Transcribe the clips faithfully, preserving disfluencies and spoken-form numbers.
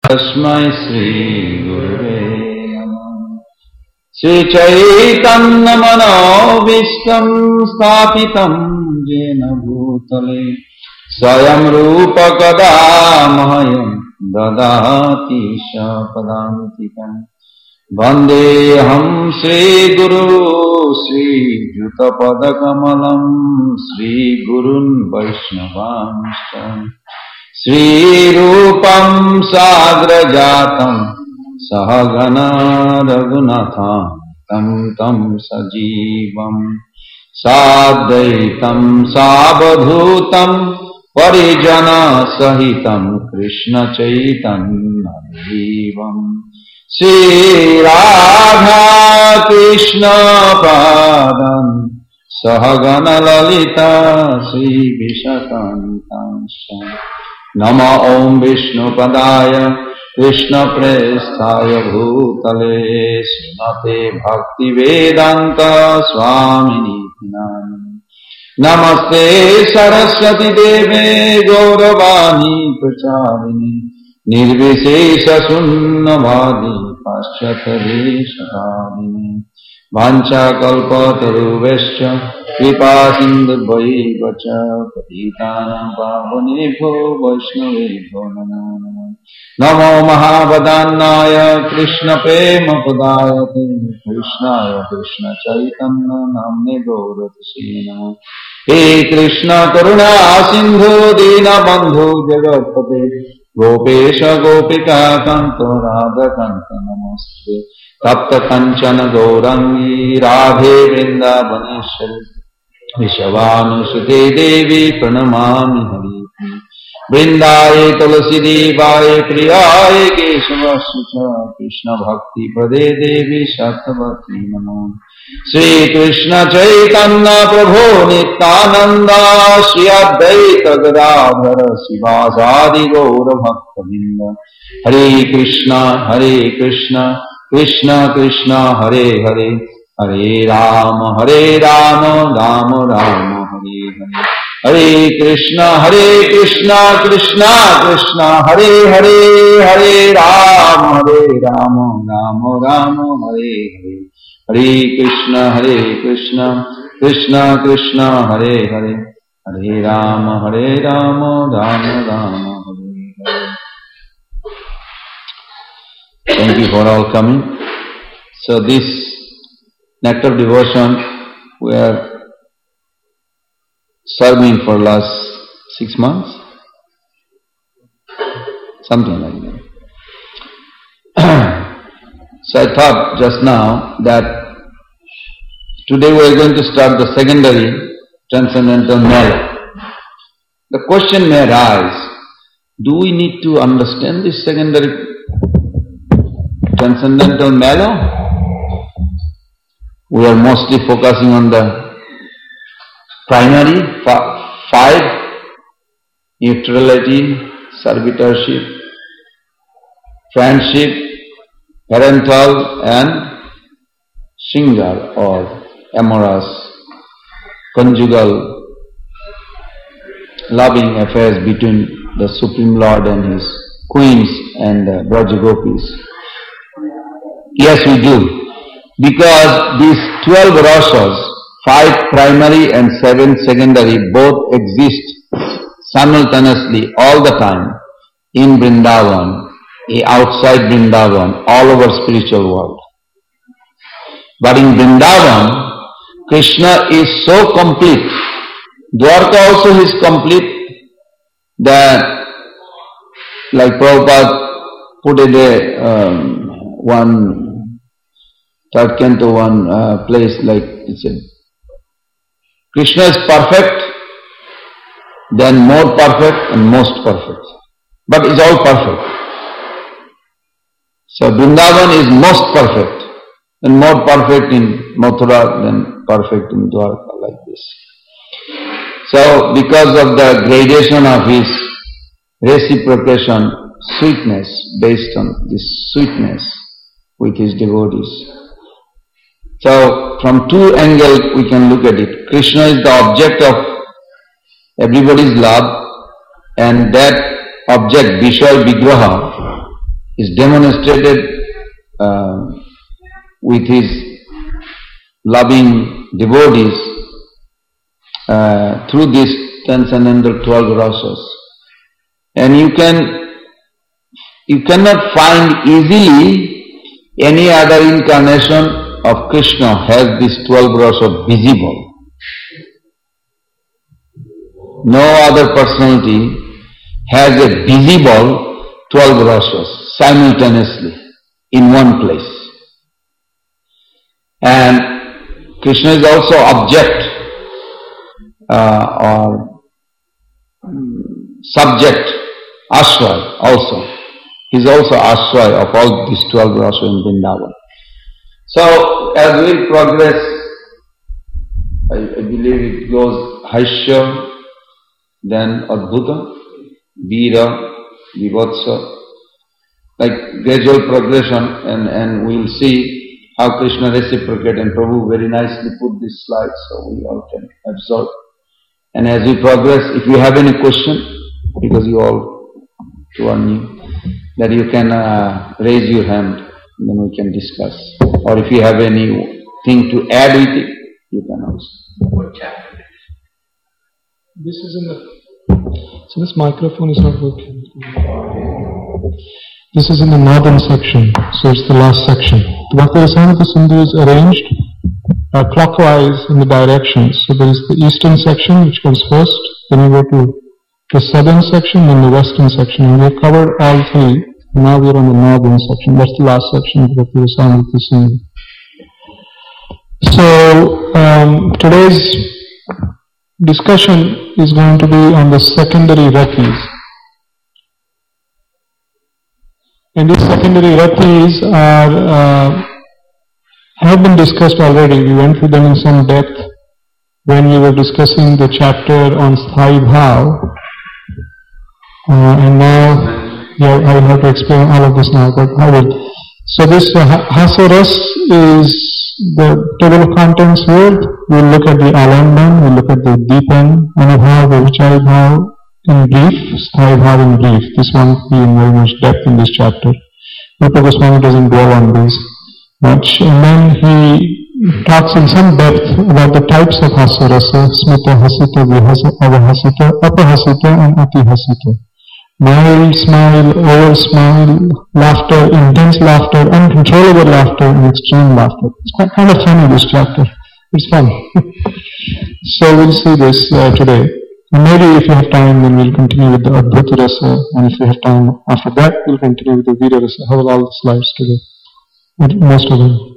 Tasmai Sri Gurave Namah. Sri Chaitanya Manobishtam Sthapitam Jena Bhutale Swayam Rupa Kadamahayam Dadati Shapadantikam Vandeham Sri Guru Sri Jutapadakamalam Sri Gurun Vaishnavanscha Sri Rupam Sagrajatam Sahagana Raghunatham Tam Tam Sajivam Sadaitam Sabadhutam Parijana Sahitam Krishna Chaitanya Devam Sri Radha Krishna Padam Sahagana Lalita Sri Vishakantansha Nama Om Vishnu Padaya Krishna Presthaya Bhutale Srimate Bhakti Vedanta Swamini Nami Namaste Saraswati Deve Gauravani Pracharini Nirvishesha Sunnavadi Paschatadeshadini Vancha Kalpataruvescha Kripa Sindhubhaivacha Patitanam Pavanebho Vaishnavebho Namo Namo Namo Mahabadannaya Krishna Prema Padayate Krishnaya Krishna Chaitanya Namne Gauratase Namo He Krishna Karuna Sindhu Dina Bandhu Jagatpate Gopesha Gopika Kanto Radha Kanta Namaste Tapta Kanchana Gaurangi Radhe Vrindavaneshwari Vishavanusute Devi Pranamami Hari Vrindaye Tulasi Devaye Priyaye Keshavasya Krishna Bhakti Pade Devi Sattavati Namo Sri Krishna Chaitanya Prabhu Nityananda Sri Advaita Gadadhara Sivasadi Gaura Bhakta Vrinda Hare Krishna Hare Krishna Krishna Krishna Hare Hare Hare Rama Hare Rama Rama Rama Hare Hare Hare Krishna Hare Krishna Krishna Krishna Hare Hare Hare Rama Hare Rama Rama Rama Hare Hare Hare Krishna Hare Krishna Krishna Krishna Hare Hare Hare Rama Hare Rama Rama Rama Hare Hare. Thank you for all coming. So this nectar devotion we are serving for last six months, something like that. So I thought just now that today we are going to start the secondary transcendental mela. The question may arise, do we need to understand this secondary transcendental mela? We are mostly focusing on the primary five: neutrality, servitorship, friendship, parental and single or amorous, conjugal, loving affairs between the Supreme Lord and His queens and the Brajagopis. Yes, we do. Because these twelve rasas, five primary and seven secondary, both exist simultaneously all the time in Vrindavan, outside Vrindavan, all over spiritual world. But in Vrindavan, Krishna is so complete. Dwarka also is complete that, like Prabhupada put it there, um, one third canto, one uh, place like it said, Krishna is perfect, then more perfect and most perfect. But it's all perfect. So Vrindavan is most perfect and more perfect in Mathura than perfect in Dwarka, like this. So because of the gradation of his reciprocation, sweetness, based on this sweetness with his devotees. So from two angles we can look at it. Krishna is the object of everybody's love, and that object, Vishaya Vigraha, is demonstrated uh, with his loving devotees uh, through these transcendental twelve rasas. And you can, you cannot find easily any other incarnation of Krishna has these twelve rasas visible. No other personality has a visible twelve rasas simultaneously in one place. And Krishna is also object uh, or um, subject, ashray also. He is also ashray of all these twelve rasas in Vrindavan. So as we progress, I, I believe it goes Haishya, then Adbhuta, Veera, Vibhatsa, like gradual progression, and, and we will see how Krishna reciprocate, and Prabhu very nicely put this slide so we all can absorb. And as we progress, if you have any question, because you all who are new, that you can uh, raise your hand, then we can discuss. Or if you have anything to add with it, you can also. What chapter? This is in the... So this microphone is not working. This is in the northern section, so it's the last section. The Bhakti Rasamrita Sindhu is arranged uh, clockwise in the directions. So there is the eastern section which comes first, then you go to the southern section, then the western section. And we have covered all three. Now we are on the northern section. That's the last section of the Bhakti Rasamrita Sindhu. So um, today's discussion is going to be on the secondary ratis. And these secondary ratis are, uh, have been discussed already. We went through them in some depth when we were discussing the chapter on Sthai Bhav. Uh, and now, yeah, I will have to explain all of this now, but I will. So this uh, Hasaras is the table of contents here. We'll look at the Alamban, we'll look at the Deepan, Anubhav, Vichari Bhav in brief, Sthai Bhav in brief. This won't be in very much depth in this chapter. Rupa Goswami doesn't dwell on this much. And then he talks in some depth about the types of Hasarasa, Smita Hasita, Avahasita, Apahasita and Atihasita. Mild smile, over smile, laughter, intense laughter, uncontrollable laughter, and extreme laughter. It's quite kind of funny, this chapter. It's fun. So we'll see this uh, today. And maybe if you have time, then we'll continue with the Adbhuta Rasa, and if we have time after that, we'll continue with the Veera Rasa. I have all the slides today, most of them.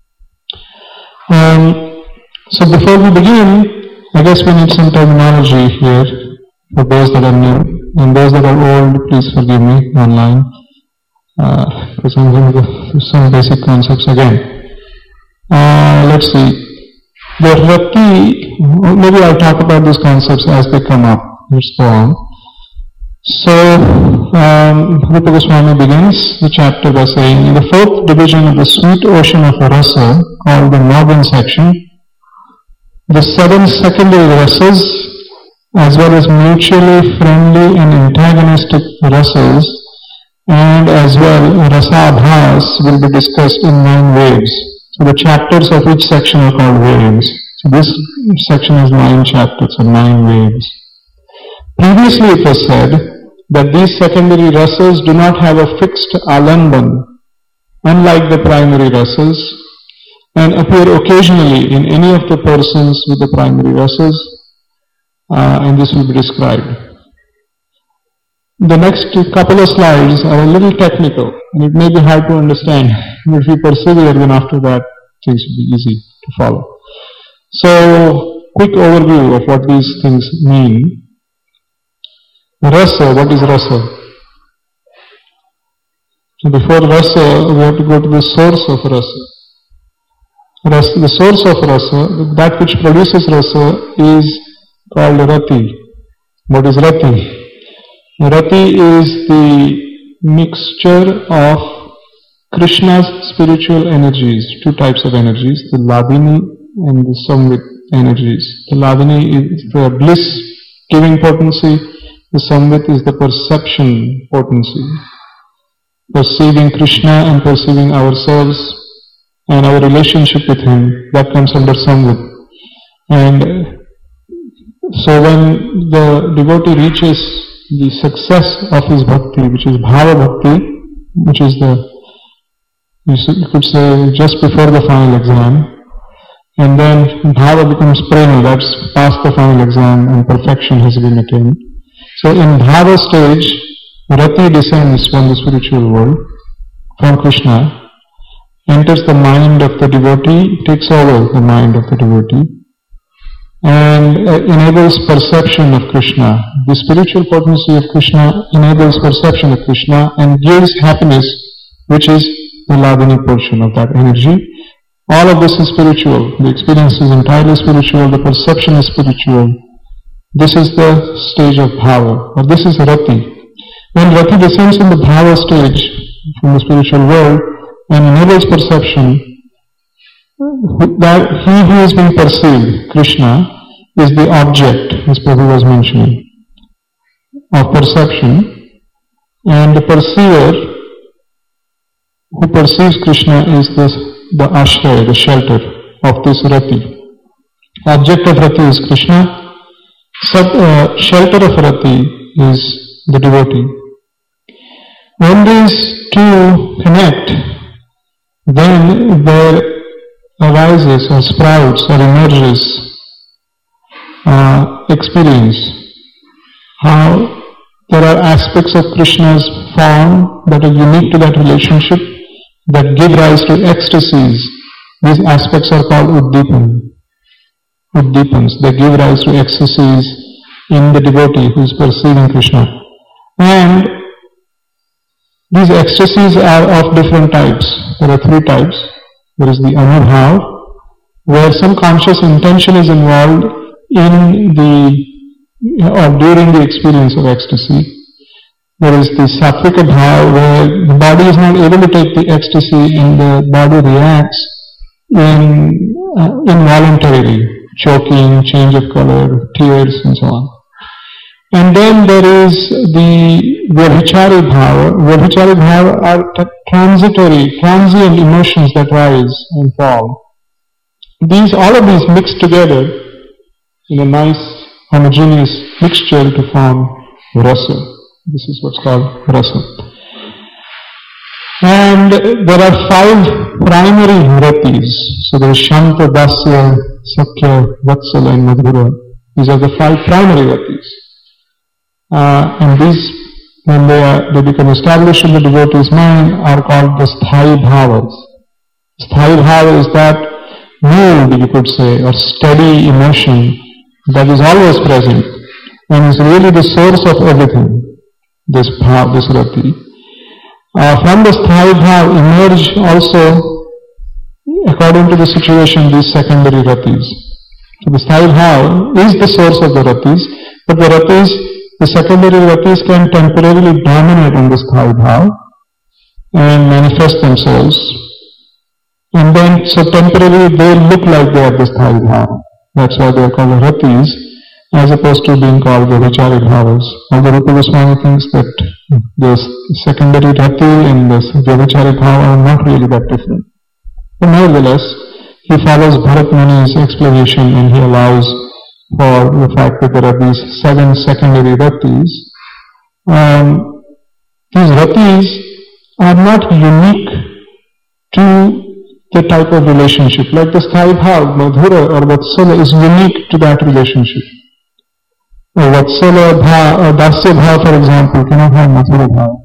Um, so before we begin, I guess we need some terminology here for those that are new. And those that are old, please forgive me online, because uh, I'm going to go through some basic concepts again. Uh, let's see. The Rati, maybe I'll talk about these concepts as they come up. Let's go on. So, um, Rupa Goswami begins the chapter by saying, in the fourth division of the sweet ocean of rasa, called the northern section, the seven secondary rasas, as well as mutually friendly and antagonistic rasas, and as well rasa-abhas will be discussed in nine waves. So the chapters of each section are called waves. So this section has nine chapters or nine waves. Previously it was said that these secondary rasas do not have a fixed alamban, unlike the primary rasas, and appear occasionally in any of the persons with the primary rasas. Uh, and this will be described. The next couple of slides are a little technical, and it may be hard to understand, but if you persevere, then after that, things will be easy to follow. So, quick overview of what these things mean. Rasa, what is rasa? So before rasa, we have to go to the source of rasa. Rasa the source of rasa, that which produces rasa, is called Rati. What is Rati? Rati is the mixture of Krishna's spiritual energies, two types of energies, the Lavini and the Samvit energies. The Lavini is the bliss-giving potency, the Samvit is the perception potency. perceiving Krishna and perceiving ourselves and our relationship with Him, that comes under samvit. And so when the devotee reaches the success of his bhakti, which is bhava bhakti, which is the, you could say, just before the final exam, and then bhava becomes prema, that's past the final exam and perfection has been attained. So in bhava stage, rati descends from the spiritual world, from Krishna, enters the mind of the devotee, takes over the mind of the devotee, and uh, enables perception of Krishna. The spiritual potency of Krishna enables perception of Krishna and gives happiness, which is the ladini portion of that energy. All of this is spiritual. The experience is entirely spiritual. The perception is spiritual. This is the stage of bhava, or this is rati. When rati descends in the bhava stage from the spiritual world and enables perception, that he who is being perceived, Krishna, is the object, as Prabhu was mentioning, of perception, and the perceiver who perceives Krishna is this, the ashraya, the shelter of this rati. Object of rati is Krishna, Sub, uh, shelter of rati is the devotee. When these two connect, then there arises or sprouts or emerges uh, experience. How there are aspects of Krishna's form that are unique to that relationship that give rise to ecstasies. These aspects are called uddipan. Uddipans. They give rise to ecstasies in the devotee who is perceiving Krishna. And these ecstasies are of different types. There are three types. There is the anubhav, where some conscious intention is involved in the or during the experience of ecstasy. There is the sattvika bhav, where the body is not able to take the ecstasy and the body reacts in uh, involuntarily, choking, change of color, tears, and so on. And then there is the vyabhichari bhava. Vyabhichari bhava are t- transitory, transient emotions that rise and fall. These, all of these mixed together in a nice homogeneous mixture to form rasa. This is what's called rasa. And there are five primary ratis. So there is Shanta, Dasya, Sakya, Vatsala and Madhura. These are the five primary ratis. Uh, and these, when they, are, they become established in the devotee's mind, are called the sthai bhavas. Sthai bhava is that mood, you could say, or steady emotion that is always present and is really the source of everything, this bhav, this rati. Uh, from the sthai bhav emerge also, according to the situation, these secondary ratis. So the sthai bhav is the source of the ratis, but the ratis, the secondary ratis can temporarily dominate on the sthai bhav and manifest themselves. And then, so temporarily they look like they are the sthai bhav. That's why they are called ratis, as opposed to being called the vichari bhavas. Although Rupa Goswami thinks that the secondary rati and the vichari bhava are not really that different. But nevertheless, he follows Bharat Muni's explanation and he allows for the fact that there are these seven secondary ratis. Um, these ratis are not unique to the type of relationship. Like the sthai bhav, madhura or vatsala is unique to that relationship. A vatsala bhav or dasya bhav, for example, cannot have madhura bhav.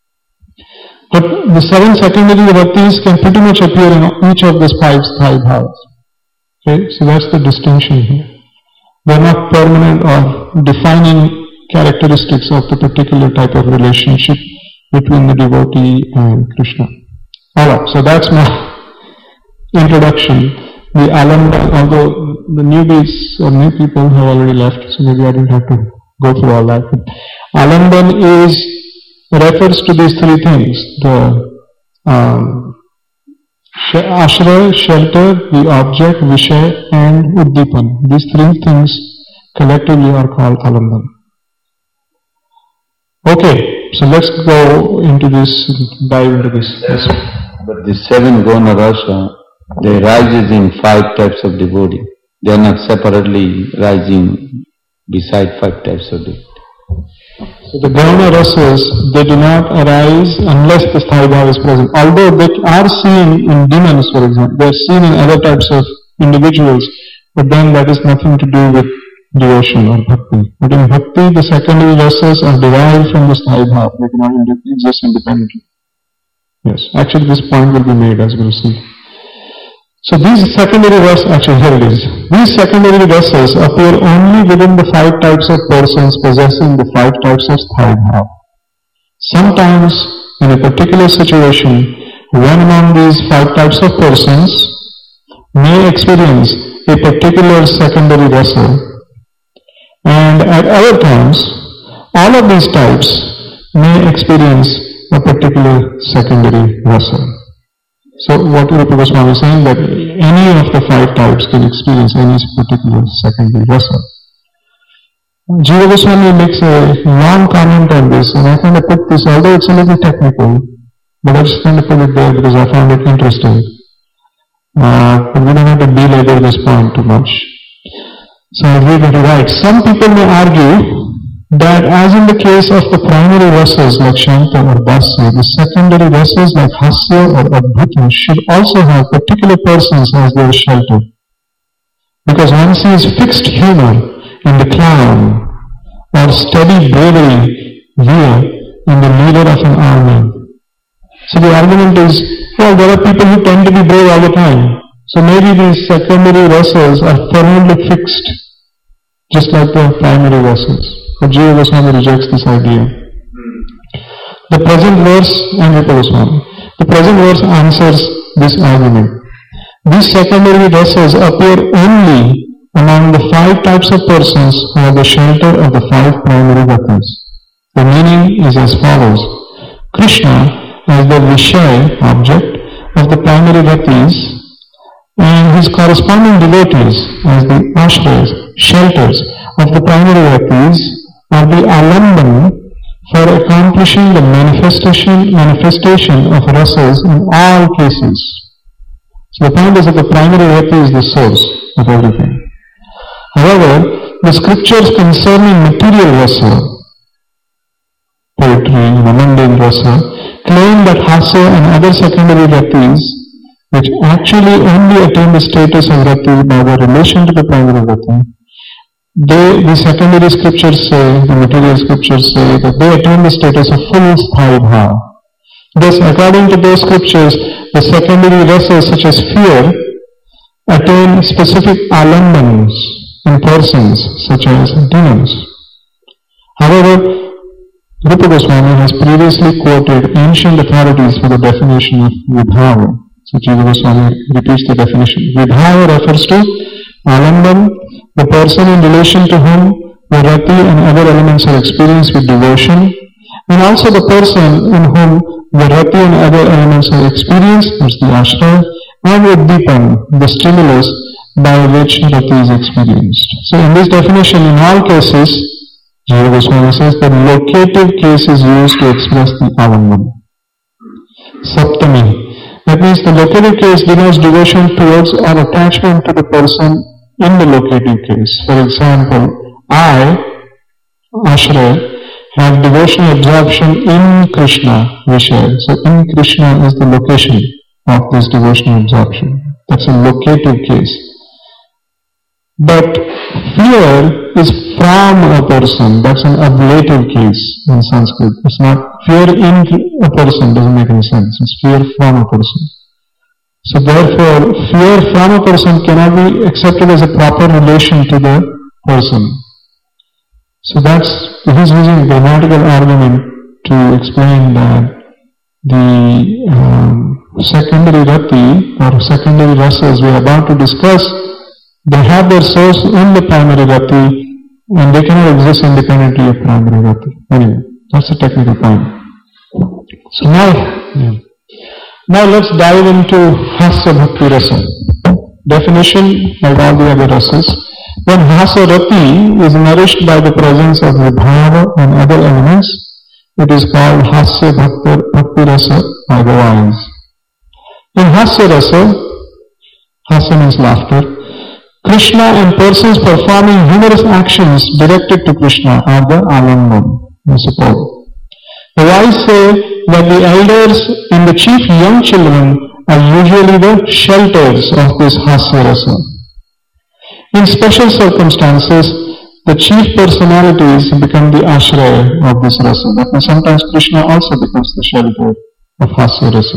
But the seven secondary ratis can pretty much appear in each of these five sthai bhavs. Okay, so that's the distinction here. They are not permanent or defining characteristics of the particular type of relationship between the devotee and Krishna. Alright, so that's my introduction. The alambana, although the newbies or new people have already left, so maybe I didn't have to go through all that. But alambana is, refers to these three things. The um, ashraya, shelter, the object, vishay, and uddipan. These three things collectively are called alambana. Okay, So let's go into this, dive into this. Yes. But the seven Guna Rasa, they rises in five types of devotee. They are not separately rising beside five types of devotee. So the Guna Rasas, they do not arise unless the Sthaya Bhava is present. Although they are seen in demons, for example, they are seen in other types of individuals, but then that is nothing to do with devotion or bhakti. But in bhakti, the secondary rasas are derived from the Sthaya Bhava. They cannot exist independently. Yes, actually this point will be made as we will see. So these secondary rasas, actually here it is. These secondary rasas appear only within the five types of persons possessing the five types of Sthaya Bhava. Sometimes, in a particular situation, one among these five types of persons may experience a particular secondary rasa, and at other times, all of these types may experience a particular secondary rasa. So what Rupa Goswami is saying, that any of the five types can experience any particular secondary rasa. Jiva Goswami makes a long comment on this, and I kind of put this, although it's a little technical, but I just kind of put it there because I found it interesting. Uh, but we don't have to belabor this point too much. So I'll read it right. Some people may argue that as in the case of the primary rasas like Shanta or Dasya, the secondary rasas like Hasya or Adbhuta should also have particular persons as their shelter. Because one sees fixed humor in the clown or steady bravery via in the leader of an army. So the argument is, well, there are people who tend to be brave all the time. So maybe these secondary rasas are firmly fixed, just like the primary rasas. But Jiva Goswami rejects this idea. The present verse, and Rupa Goswami, the present verse answers this argument. These secondary rasas appear only among the five types of persons who are the shelter of the five primary ratas. The meaning is as follows. Krishna as the Vishay object of the primary ratis and his corresponding devotees as the ashrayas, shelters of the primary ratis are the alamban for accomplishing the manifestation, manifestation of rasas in all cases. So the point is that the primary rati is the source of everything. However, the scriptures concerning material rasa, poetry, mundane rasa, claim that Hasya and other secondary ratis, which actually only attain the status of rati by their relation to the primary rati, they, the secondary scriptures say, the material scriptures say, that they attain the status of full Sthaya Bhava. Thus, according to those scriptures, the secondary rasas such as fear attain specific alambans in persons such as demons. However, Rupa Goswami has previously quoted ancient authorities for the definition of Vibhava. So Jiva Goswami repeats the definition. Vibhava refers to alamban, the person in relation to whom the rati and other elements are experienced with devotion, and also the person in whom the rati and other elements are experienced, that's the ashraya, and with dipan, the stimulus by which rati is experienced. So in this definition, in all cases, Jiva Goswami says the locative case is used to express the alamban. Saptami. That means the locative case denotes devotion towards or attachment to the person in the locative case. For example, I, Ashraya, have devotional absorption in Krishna, Vishaya. So in Krishna is the location of this devotional absorption. That's a locative case. But fear is from a person. That's an ablative case in Sanskrit. It's not fear in a person, doesn't make any sense. It's fear from a person. So therefore, fear from a person cannot be accepted as a proper relation to the person. So that's, he's using a grammatical argument to explain that the um, secondary rati or secondary rasas we are about to discuss, they have their source in the primary rati and they cannot exist independently of primary rati. Anyway, that's a technical point. So now, yeah. Now let's dive into Hasya Bhakti Rasa. Definition like all the other rasas. When Hasya Rati is nourished by the presence of Vibhava and other elements, It is called Hasya Bhakti, Bhakti Rasa otherwise. In Hasya Rasa, Hasya means laughter, Krishna and persons performing humorous actions directed to Krishna are the Alamban, I suppose. The wise say that the elders and the chief young children are usually the shelters of this Hasya Rasa. In special circumstances, the chief personalities become the ashraya of this rasa. That means sometimes Krishna also becomes the shelter of Hasya Rasa.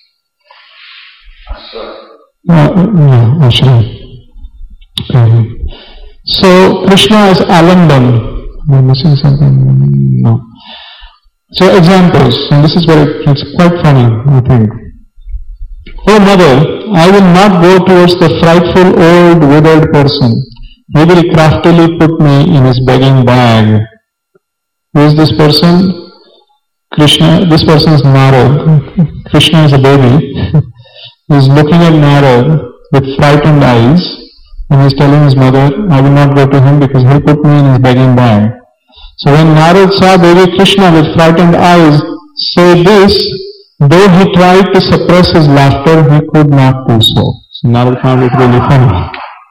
Uh, yeah, ashraya. Okay. So Krishna is Alamban. Am I missing something? No. So examples, and this is very, it's quite funny, I think. Oh mother, I will not go towards the frightful old withered person. He will craftily put me in his begging bag. Who is this person? Krishna. This person is Narad. Krishna is a baby. He is looking at Narad with frightened eyes, and he is telling his mother, I will not go to him because he will put me in his begging bag. So when Narad saw baby Krishna with frightened eyes say this, though he tried to suppress his laughter, he could not do so. So Narad found it really funny.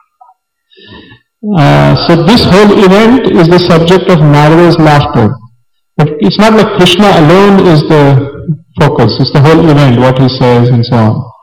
Uh, so this whole event is the subject of Narada's laughter. But it's not like Krishna alone is the focus, it's the whole event, what he says and so on.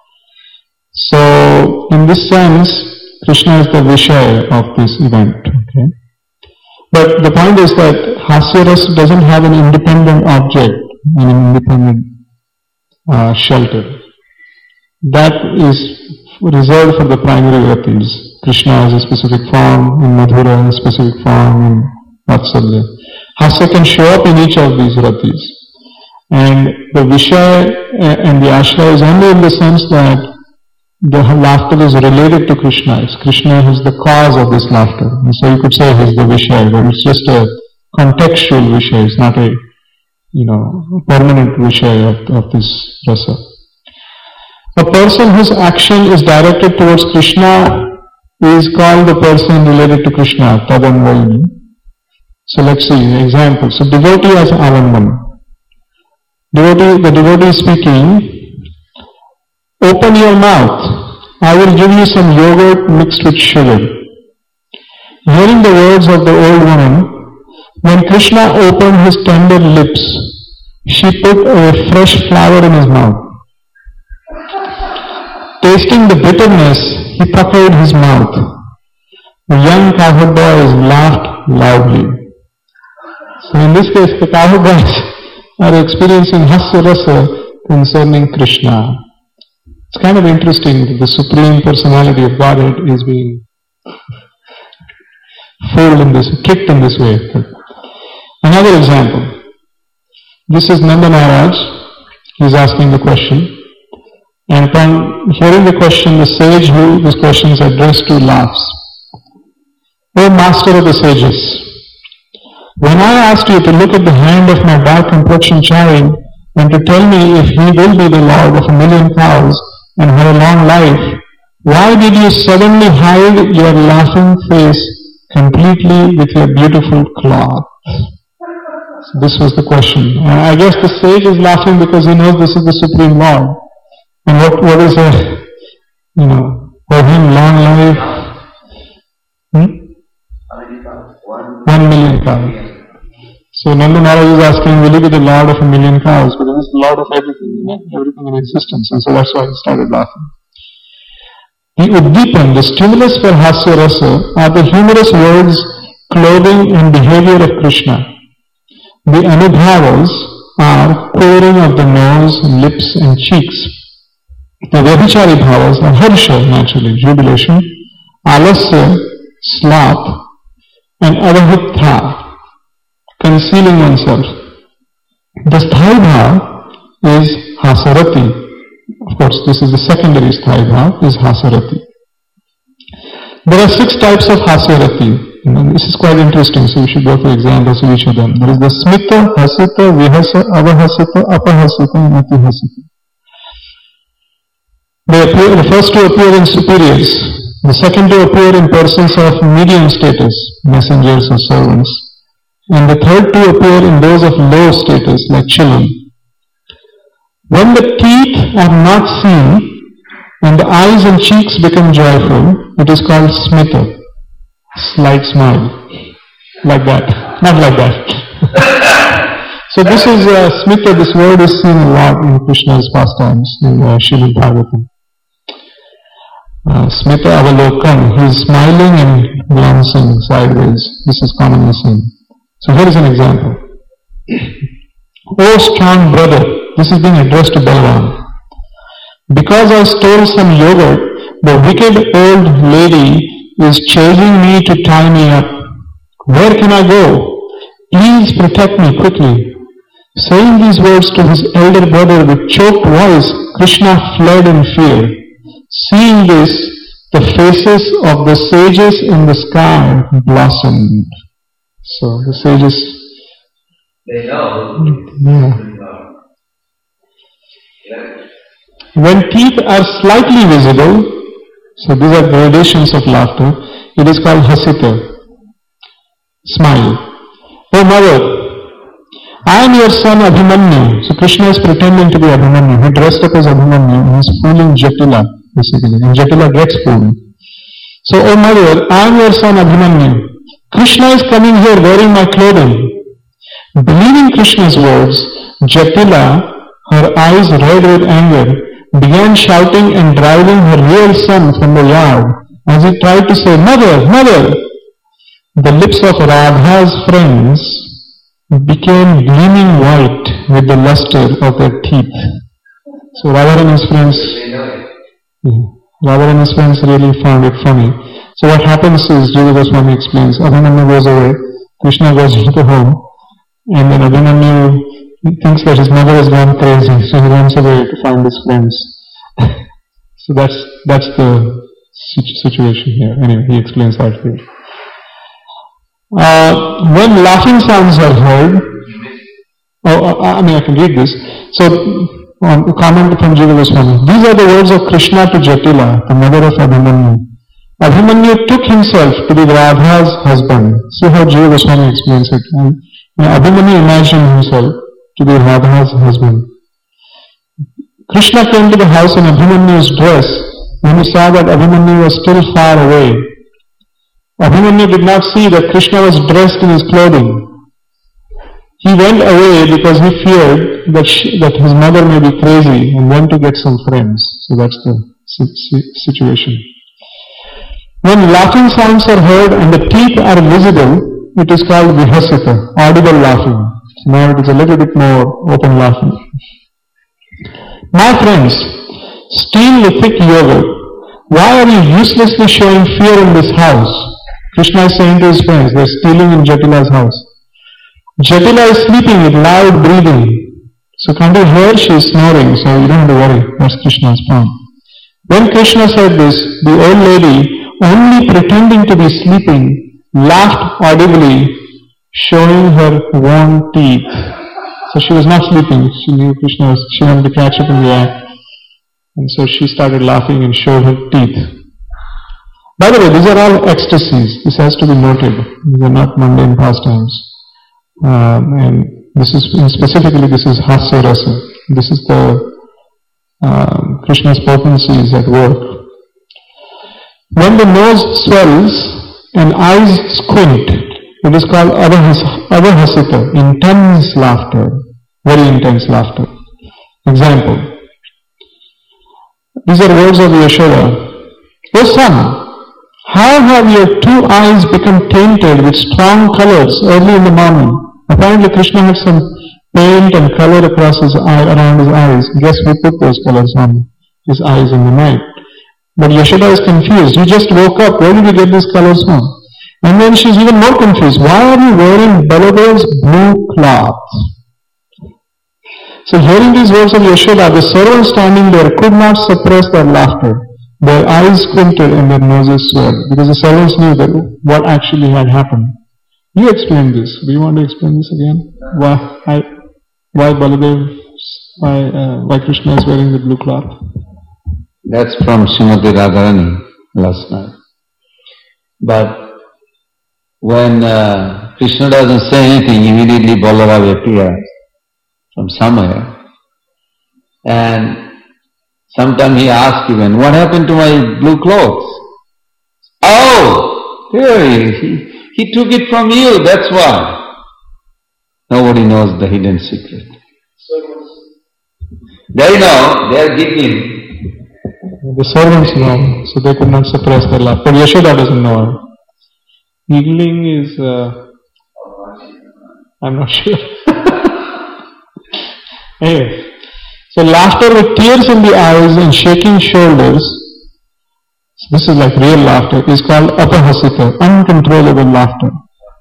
So in this sense, Krishna is the Vishaya of this event. Okay? But the point is that Hasya Rasa doesn't have an independent object, an independent uh, shelter. That is reserved for the primary ratis. Krishna has a specific form, in Madhura a specific form, in Vatsalya. Hasya can show up in each of these ratis. And the Vishaya and the Ashraya is only in the sense that the laughter is related to Krishna. It's Krishna who is the cause of this laughter. And so you could say he is the Vishaya, but it's just a contextual Vishaya. It's not a, you know, permanent Vishaya of, of this rasa. A person whose action is directed towards Krishna is called the person related to Krishna, Tadanvayini. So let's see an example. So devotee as Alamban. Devotee, the devotee is speaking, open your mouth, I will give you some yogurt mixed with sugar. Hearing the words of the old woman, when Krishna opened his tender lips, she put a fresh flower in his mouth. Tasting the bitterness, he puckered his mouth. The young cowherd boys laughed loudly. So in this case, the cowherd boys are experiencing Hasya Rasa concerning Krishna. It's kind of interesting that the Supreme Personality of Godhead is being fooled in this, tricked in this way. Another example. This is Nanda Maharaj. He is asking the question. And upon hearing the question, the sage who this question is addressed to laughs. O master of the sages, when I asked you to look at the hand of my dark complexioned child and to tell me if he will be the lord of a million cows and have a long life, why did you suddenly hide your laughing face completely with your beautiful cloth? So this was the question. And I guess the sage is laughing because he knows this is the Supreme Lord. And what, what is a, you know, for him long life? Hmm? One million cows. So Nanda Maharaj is asking, will he be the Lord of a million cows? But he is the Lord of everything, you know, everything in existence. And so that's why he started laughing. The Uddipan, the stimulus for Hasya Rasa, are the humorous words, clothing and behavior of Krishna. The Anubhavas are quivering of the nose, lips and cheeks. The Vyabhichari bhavas are harsha, naturally, jubilation, alasya, sloth, and avahitha, concealing oneself. The sthai bhava is hasarati. Of course, this is the secondary sthai bhava, is hasarati. There are six types of hasarati. And this is quite interesting, so we should go through examples of each of them. There is the smita, hasita, vihasa, avahasita, apahasita, and atihasita. They appear, the first to appear in superiors, the second to appear in persons of medium status, messengers or servants, and the third two appear in those of low status like children. When the teeth are not seen and the eyes and cheeks become joyful, it is called smita, slight smile, like that, not like that. So this is uh, smita, this word is seen a lot in Krishna's pastimes in uh, Srimad Bhagavatam. Uh, smita avalokan, he is smiling and glancing sideways. This is commonly seen. So here is an example. O strong brother, this is being addressed to Balaram. Because I stole some yogurt, the wicked old lady is chasing me to tie me up. Where can I go? Please protect me quickly. Saying these words to his elder brother with choked voice, Krishna fled in fear. Seeing this, the faces of the sages in the sky blossomed. So the sages, they know. Yeah. When teeth are slightly visible, so these are gradations of laughter, it is called hasita, smile. Oh mother, I am your son Abhimanyu. So Krishna is pretending to be Abhimanyu. He dressed up as Abhimanyu and he is fooling Jatila, basically. And Jatila gets fooled. So, oh mother, I am your son Abhimanyu. Krishna is coming here wearing my clothing. Believing Krishna's words, Jatila, her eyes red with anger, began shouting and driving her real son from the yard as he tried to say, Mother, Mother! The lips of Radha's friends became gleaming white with the luster of their teeth. So Radha and his friends, yeah, Radha and his friends really found it funny. So what happens is, Jiva Goswami explains, Abhimanyu goes away, Krishna goes into home, and then Abhimanyu thinks that his mother has gone crazy, so he runs away to find his friends. So that's that's the situation here. Anyway, he explains that here. Uh, when laughing sounds are heard, oh, I mean I can read this. So, um, a comment from Jiva Goswami. These are the words of Krishna to Jatila, the mother of Abhimanyu. Abhimanyu took himself to be Radha's husband. See how Jiva Goswami explains it. And, you know, Abhimanyu imagined himself to be Radha's husband. Krishna came to the house in Abhimanyu's dress when he saw that Abhimanyu was still far away. Abhimanyu did not see that Krishna was dressed in his clothing. He went away because he feared that, she, that his mother may be crazy and went to get some friends. So that's the situation. When laughing sounds are heard and the teeth are visible, it is called vihasita, audible laughing. So now it is a little bit more open laughing. My friends, steal the thick yogurt. Why are you uselessly showing fear in this house? Krishna is saying to his friends, they are stealing in Jatila's house. Jatila is sleeping with loud breathing. So can't you hear? She is snoring, so you don't have to worry. That's Krishna's plan. When Krishna said this, the old lady, only pretending to be sleeping, laughed audibly, showing her worn teeth. So she was not sleeping. She knew Krishna was, she wanted to catch up in the act. And so she started laughing and showed her teeth. By the way, these are all ecstasies. This has to be noted. These are not mundane pastimes. Um, and this is, specifically this is Hasya Rasa. This is the, uh, Krishna's potencies at work. When the nose swells and eyes squint, it is called avahasita, intense laughter, very intense laughter. Example. These are words of Yashoda. O son, how have your two eyes become tainted with strong colors early in the morning? Apparently Krishna had some paint and color across his eye, around his eyes. Guess we put those colors on his eyes in the night. But Yashoda is confused. You just woke up. Where did you get these colors from? And then she's even more confused. Why are you wearing Baladev's blue cloth? So hearing these words of Yashoda, the servants standing there could not suppress their laughter. Their eyes squinted and their noses swelled, because the servants knew that what actually had happened. You explain this. Do you want to explain this again? Why, I, why Baladev, why, uh, why Krishna is wearing the blue cloth? That's from Srimati Radharani last night. But when uh, Krishna doesn't say anything, immediately Balaram appears from somewhere. And sometimes he asks even, what happened to my blue clothes? Oh, here he, he took it from you, that's why. Nobody knows the hidden secret. They know, they are giggling. The servants know, so they could not suppress their laugh. But Yashoda doesn't know. Giggling is, uh, I'm not sure. Anyway, so laughter with tears in the eyes and shaking shoulders, so this is like real laughter, is called apahasita, uncontrollable laughter.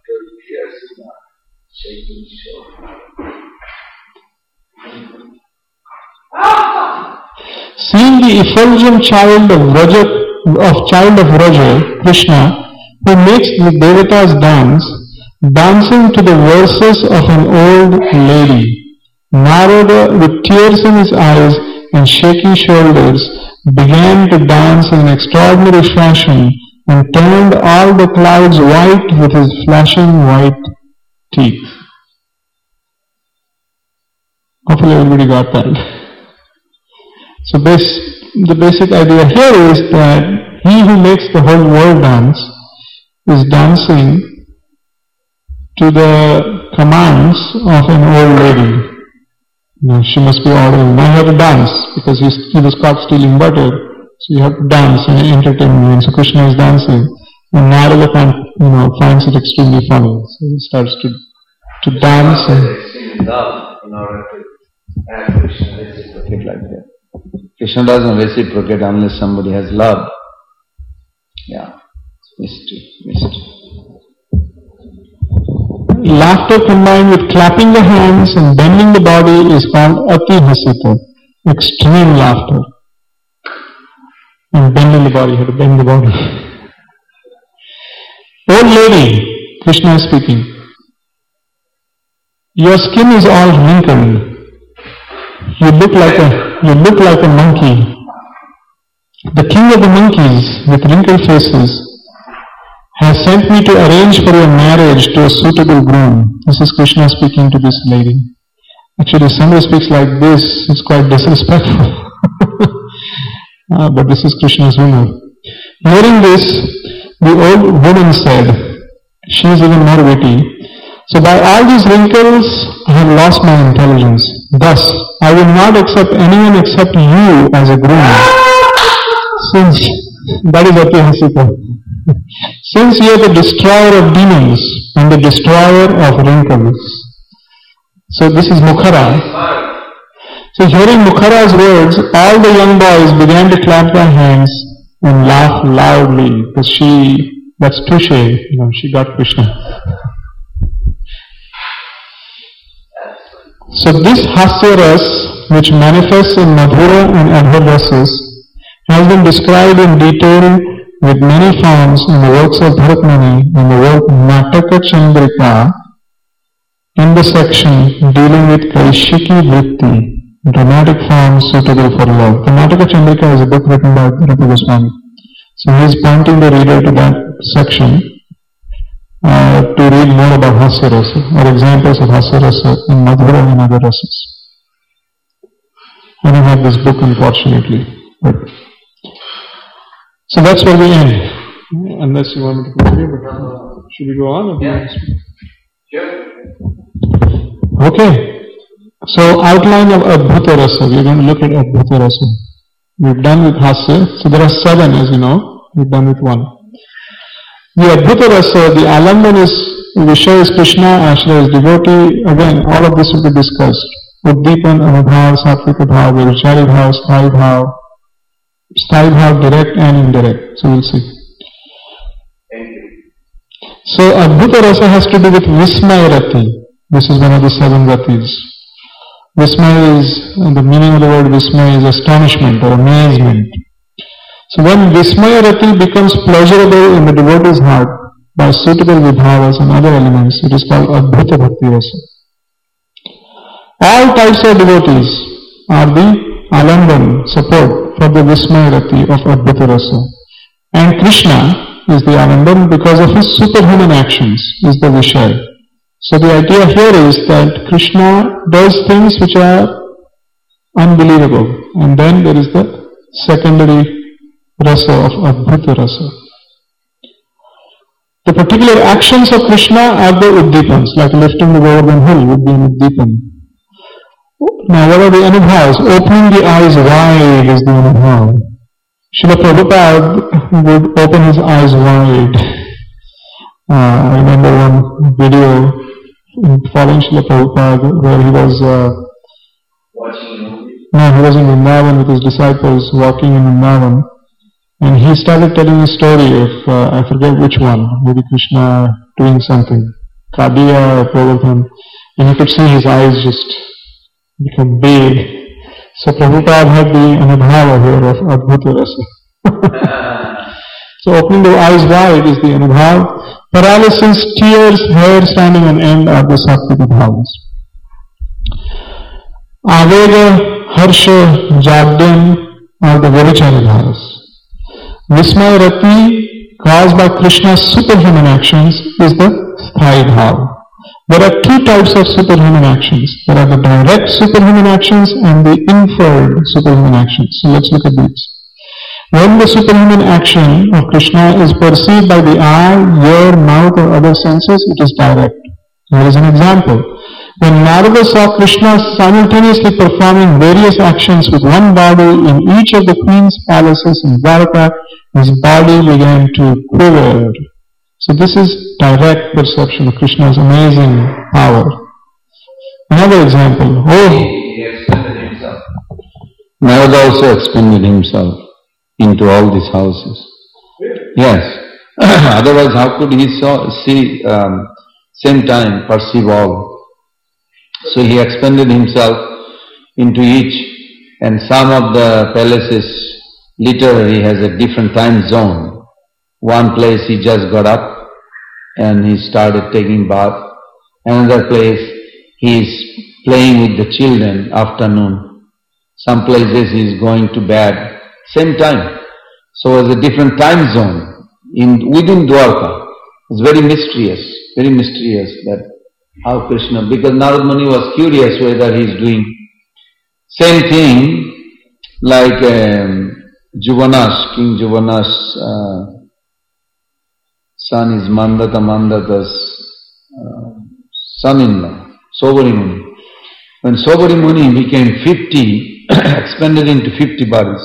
Seeing the effulgent child of Raja, of child of Raja, Krishna, who makes the Devatas dance, dancing to the verses of an old lady, Narada, with tears in his eyes and shaking shoulders, began to dance in an extraordinary fashion and turned all the clouds white with his flashing white teeth. Hopefully everybody got that. So this, the basic idea here is that he who makes the whole world dance is dancing to the commands of an old lady. You know, she must be ordering, now you have to dance, because he, he was caught stealing butter, so you have to dance and entertain me, and so Krishna is dancing, and Narada find, you know, finds it extremely funny, so he starts to, to dance. And love in order to have Krishna reciprocate like that. Krishna doesn't reciprocate unless somebody has love. Yeah, mystery, mystery. Laughter combined with clapping the hands and bending the body is called ati hasita, extreme laughter. And bending the body, you have to bend the body. Old lady, Krishna is speaking. Your skin is all wrinkled. You look like a you look like a monkey. The king of the monkeys with wrinkled faces has sent me to arrange for your marriage to a suitable groom. This is Krishna speaking to this lady. Actually, if somebody speaks like this, it's quite disrespectful. uh, but this is Krishna's humor. Hearing this, the old woman said, she is even more witty, so by all these wrinkles, I have lost my intelligence. Thus, I will not accept anyone except you as a groom. Since, that is Ati Hasita. Since you are the destroyer of demons and the destroyer of wrinkles. So this is Mukhara. So hearing Mukhara's words, all the young boys began to clap their hands and laugh loudly because she, that's Tushe, you know, she got Krishna. So this Hasya Ras, which manifests in Madhura and Adhur Rasas, has been described in detail with many forms in the works of Bharatmuni and the work Nataka Chandrika in the section dealing with Kaishiki Vritti, dramatic forms suitable for love. The Nataka Chandrika is a book written by Rupa Goswami. So he is pointing the reader to that section uh, to read more about Hasya Rasa or examples of Hasya Rasa in Madhura and other rasas. I don't have this book unfortunately, but so that's where we end. Unless you want me to continue, but uh, should we go on? Or yeah. Sure. Okay. So outline of Adbhuta Rasa. We're going to look at Adbhuta Rasa. We've done with Hasya. So there are seven, as you know. We've done with one. The Adbhuta Rasa, the Alamban is, Vishaya is Krishna, Ashra is devotee. Again, all of this will be discussed. Uddipan, Anubhav, Sattvika Bhav, Vichari Bhav, Sthai Bhav. Sthai Bhav direct and indirect. So we'll see. Thank you. So Adbhuta Rasa has to do with Vismaya Rati. This is one of the seven Ratis. Vismaya is, the meaning of the word Vismaya is astonishment or amazement. So when Vismaya Rati becomes pleasurable in the devotee's heart by suitable vibhavas and other elements, it is called Adbhuta Bhakti Rasa. All types of devotees are the Alamban, support for the Vismaya Rati of Adbhuta Rasa. And Krishna is the Alamban because of his superhuman actions, is the Vishaya. So the idea here is that Krishna does things which are unbelievable, and then there is the secondary rasa of Adbhuta rasa. The particular actions of Krishna are the uddipans, like lifting the Govardhan hill would be an uddipan. Now what are the anubhavas? Opening the eyes wide is the anubhava. Srila Prabhupada would open his eyes wide. Uh, I remember one video following Srila Prabhupada where he was uh, Watching a movie. no, he was in Vrindavan with his disciples walking in Vrindavan, and he started telling a story of, uh, I forget which one, maybe Krishna doing something, Kadiya or Govardhan, and you could see his eyes just become big. So Prabhupada had the anubhava here of Adbhuta rasa. So opening the eyes wide is the anubhava. Paralysis, tears, hair standing on end are the sattvic bhavas. Avega, harsha, jagdan are the virichari bhavas. Vismaya rati, caused by Krishna's superhuman actions, is the sthai bhava. There are two types of superhuman actions. There are the direct superhuman actions and the inferred superhuman actions. So let's look at these. When the superhuman action of Krishna is perceived by the eye, ear, mouth or other senses, it is direct. Here is an example. When Narada saw Krishna simultaneously performing various actions with one body in each of the queen's palaces in Dwarka, his body began to quiver. So this is direct perception of Krishna's amazing power. Another example. Oh, He extended himself. Narada also expanded himself into all these houses. Yes. Otherwise, how could he saw, see, um, same time perceive all? So he expanded himself into each, and some of the palaces literally has a different time zone. One place he just got up and he started taking bath. Another place he is playing with the children afternoon. Some places he is going to bed. Same time. So it's a different time zone in within Dwarka. It's very mysterious, very mysterious that how Krishna, because Narad Muni was curious whether he is doing same thing like um, Juvanash, King Juvanash uh, son is Mandata Mandata's uh, son-in-law, Sobari Muni. When Sobari Muni became fifty, expanded into fifty bodies.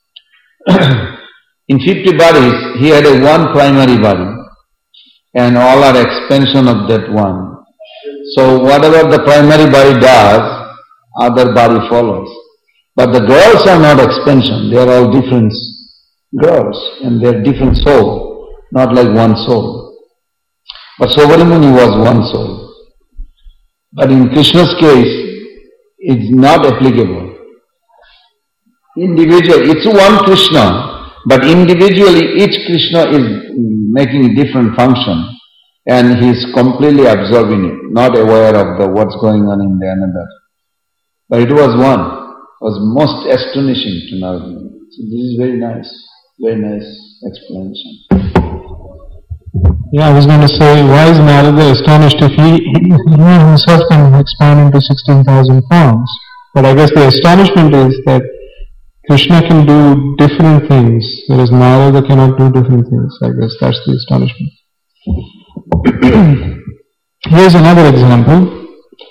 In fifty bodies, he had a one primary body and all are expansion of that one. So whatever the primary body does, other body follows. But the girls are not expansion, they are all different girls and they are different soul, not like one soul. But Sobari Muni was one soul. But in Krishna's case, it's not applicable. Individual, it's one Krishna, but individually each Krishna is making a different function and he is completely absorbing it, not aware of the what's going on in the another. But it was one, it was most astonishing to Narada. So this is very nice, very nice explanation. yeah, I was going to say, why is Narada astonished if he, he himself can expand into sixteen thousand forms? But I guess the astonishment is that Krishna can do different things, whereas Narada cannot do different things. I guess that's the astonishment. Here's another example.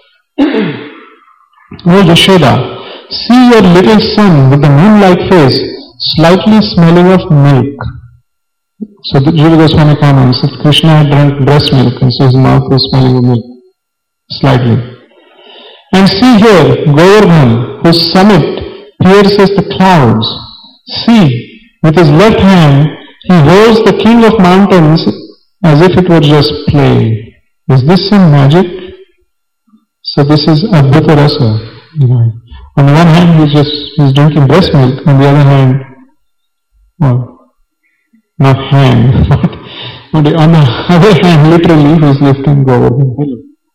Oh Yashoda, see your little son with the moon-like face, slightly smelling of milk. So the Jiva Goswami comments that Krishna had drank breast milk and so his mouth was smelling of milk, slightly. And see here, Govardhan, whose summit pierces the clouds. See, with his left hand, he holds the king of mountains as if it were just play. Is this some magic? So this is Adbhuta rasa. You know. On the one hand, he's just he's drinking breast milk. On the other hand, well, not hand, but on the, on the other hand, literally, he's lifting Govardhan hill.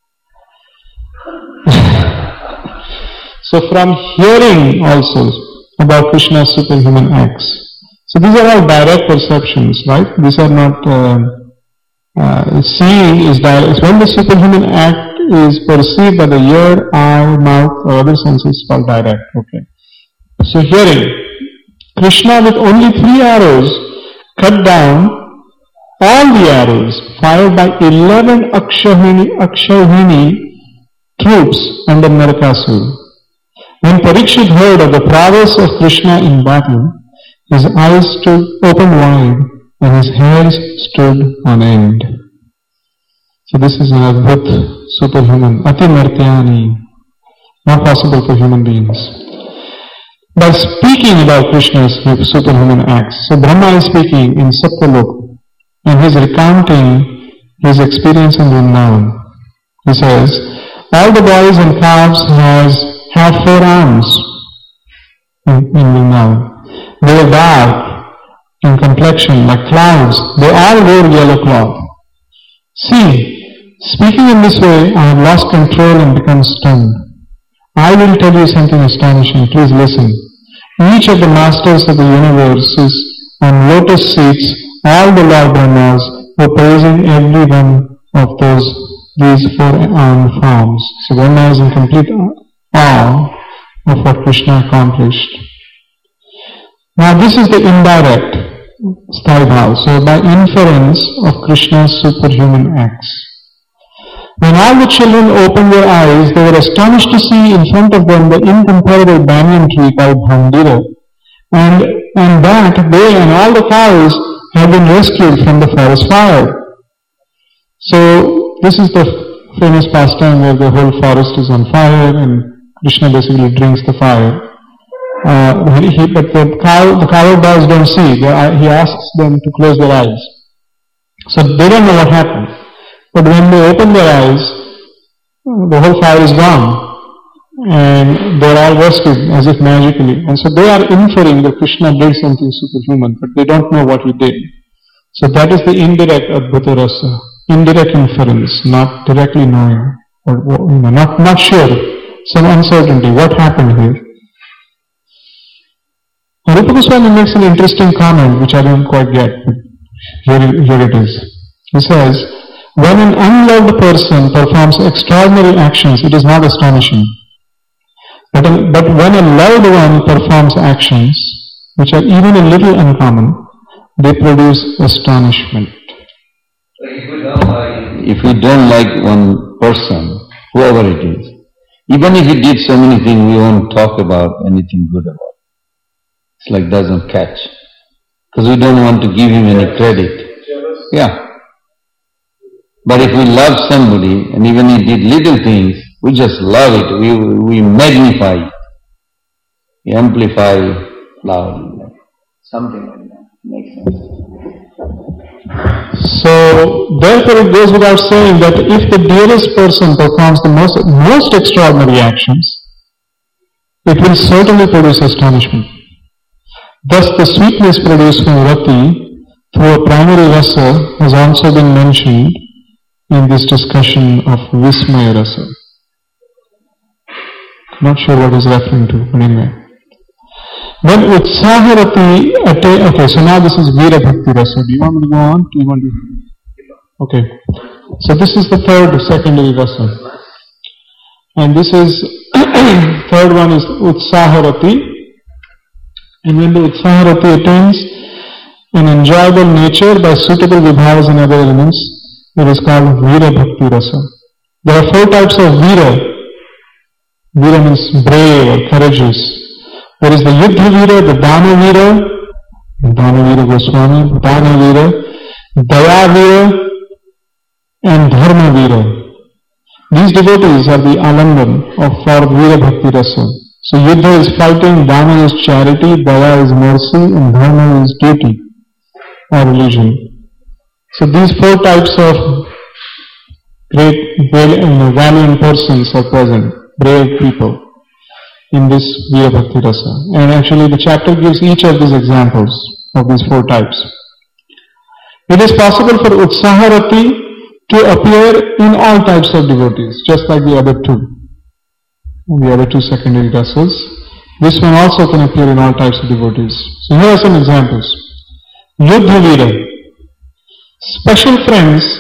So from hearing also about Krishna's superhuman acts. So these are all direct perceptions, right? These are not uh, Uh, seeing is direct. When the superhuman act is perceived by the ear, eye, mouth, or other senses, called direct. Okay. So hearing, Krishna with only three arrows cut down all the arrows fired by eleven Akshauhini, Akshauhini troops under Narakasura. When Parikshit heard of the prowess of Krishna in battle, his eyes stood open wide and his hairs stood on end. So this is an Adbhut, superhuman, Ati Martyani, not possible for human beings. By speaking about Krishna's superhuman acts, so Brahma is speaking in Satyalok and he is recounting his experience in Vrindavan. He says, all the boys and calves has, have four arms in, in Vrindavan. They are dark in complexion like clouds. They all wear yellow cloth. See, speaking in this way, I have lost control and become stunned. I will tell you something astonishing. Please listen. Each of the masters of the universe is on lotus seats. All the Lord Brahmas were praising every one of those these four-armed forms. So Brahma is in complete awe of what Krishna accomplished. Now this is the indirect Sthai. So by inference of Krishna's superhuman acts. When all the children opened their eyes, they were astonished to see in front of them the incomparable banyan tree called Bhandira, and, and that they and all the cows had been rescued from the forest fire. So this is the famous pastime where the whole forest is on fire and Krishna basically drinks the fire. Uh, he, he, but the cow, the cow-boys don't see. They, he asks them to close their eyes. So they don't know what happened. But when they open their eyes, the whole fire is gone. And they're all rescued as if magically. And so they are inferring that Krishna did something superhuman, but they don't know what he did. So that is the indirect Adbhuta Rasa. Indirect inference, not directly knowing, or you know, not, not sure, some uncertainty. What happened here? Rupa Goswami makes an interesting comment which I don't quite get, but here, here it is. He says, when an unloved person performs extraordinary actions, it is not astonishing. But, a, but when a loved one performs actions which are even a little uncommon, they produce astonishment. If we don't like, if we don't like one person, whoever it is, even if he did so many things, we won't talk about anything good about it. It's like doesn't catch. Because we don't want to give him any credit. Yeah. But if we love somebody, and even he did little things, we just love it, we, we magnify it, we amplify loudly. Something like that makes sense. So, therefore it goes without saying that if the dearest person performs the most, most extraordinary actions, it will certainly produce astonishment. Thus the sweetness produced from Rati through a primary rasa has also been mentioned in this discussion of Vismaya Rasa. Not sure what he's referring to, but anyway. When Utsaharati attained, okay, so now this is Veera Bhakti Rasa. Do you want me to go on? Do you want to? Okay. So this is the third secondary Rasa. And this is, third one is Utsaharati. And when the Utsaharati attains an enjoyable nature by suitable vibhavas and other elements, it is called Veera Bhakti Rasa. There are four types of Veera. Veera means brave or courageous. There is the Yuddha Veera, the Dana Veera, Dana Veera Goswami, Dana Veera, Daya Veera, and Dharma Veera. These devotees are the alamban of for Veera Bhakti Rasa. So Yuddha is fighting, Dana is charity, Daya is mercy, and Dharma is duty or religion. So these four types of great valiant persons are present, brave people, in this Veera Bhakti Rasa. And actually the chapter gives each of these examples of these four types. It is possible for Utsaharati to appear in all types of devotees, just like the other two. The other two secondary rasas. This one also can appear in all types of devotees. So here are some examples. Yuddha Veera. Special friends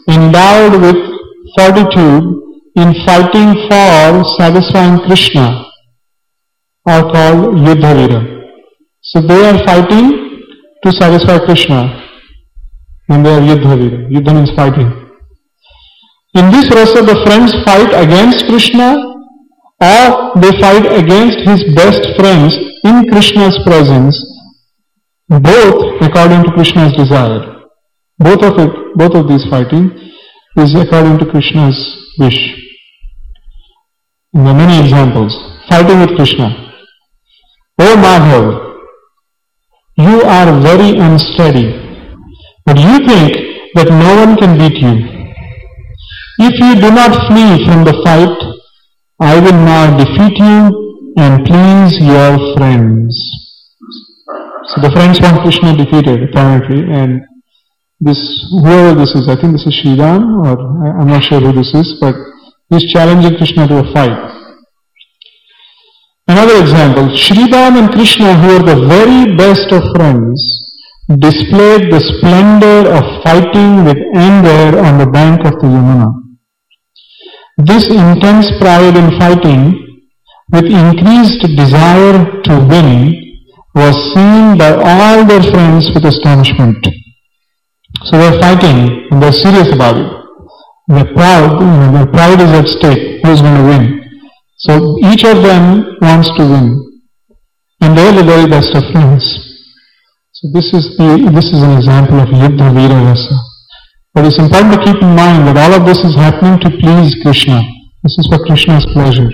endowed with fortitude in fighting for satisfying Krishna are called Yuddhavira. So they are fighting to satisfy Krishna and they are Yuddhavira. Yuddha means fighting. In this rasa, the friends fight against Krishna or they fight against his best friends in Krishna's presence, both according to Krishna's desire. Both of it, both of these fighting is according to Krishna's wish. And there are many examples. Fighting with Krishna. O Madhav, you are very unsteady, but you think that no one can beat you. If you do not flee from the fight, I will now defeat you and please your friends. So the friends want Krishna defeated, apparently, and this, whoever this is, I think this is Sridham, or I'm not sure who this is, but he's challenging Krishna to a fight. Another example, Sridham and Krishna, who are the very best of friends, displayed the splendor of fighting with anger on the bank of the Yamuna. This intense pride in fighting, with increased desire to win, was seen by all their friends with astonishment. So they're fighting and they're serious about it. They're proud, you know, their pride is at stake. Who's going to win? So each of them wants to win. And they're the very best of friends. So this is the this is an example of Yuddha Veera Rasa. But it's important to keep in mind that all of this is happening to please Krishna. This is for Krishna's pleasure.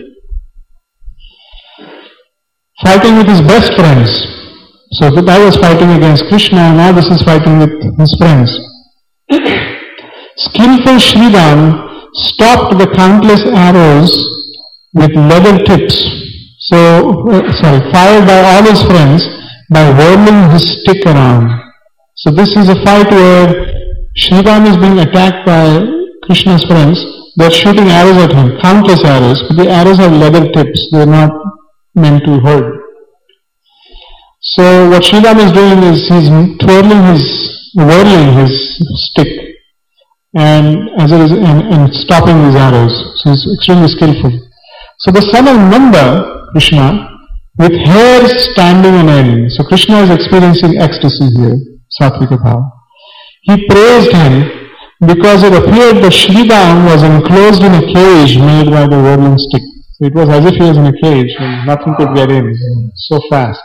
Fighting with his best friends. So that I was fighting against Krishna, and now this is fighting with his friends. Skillful Sridham stopped the countless arrows with leather tips. So, uh, sorry, fired by all his friends by whirling his stick around. So this is a fight where Sridham is being attacked by Krishna's friends. They're shooting arrows at him, countless arrows, but the arrows have leather tips. They're not meant to hurt. So what Sridham is doing is he's twirling his, whirling his stick and as it is, and, and stopping these arrows. So he's extremely skillful. So the son of Nanda, Krishna, with hair standing on end. So Krishna is experiencing ecstasy here, Satvika Bhava. He praised him because it appeared that Sridham was enclosed in a cage made by the whirling stick. So it was as if he was in a cage and nothing could get in, so fast.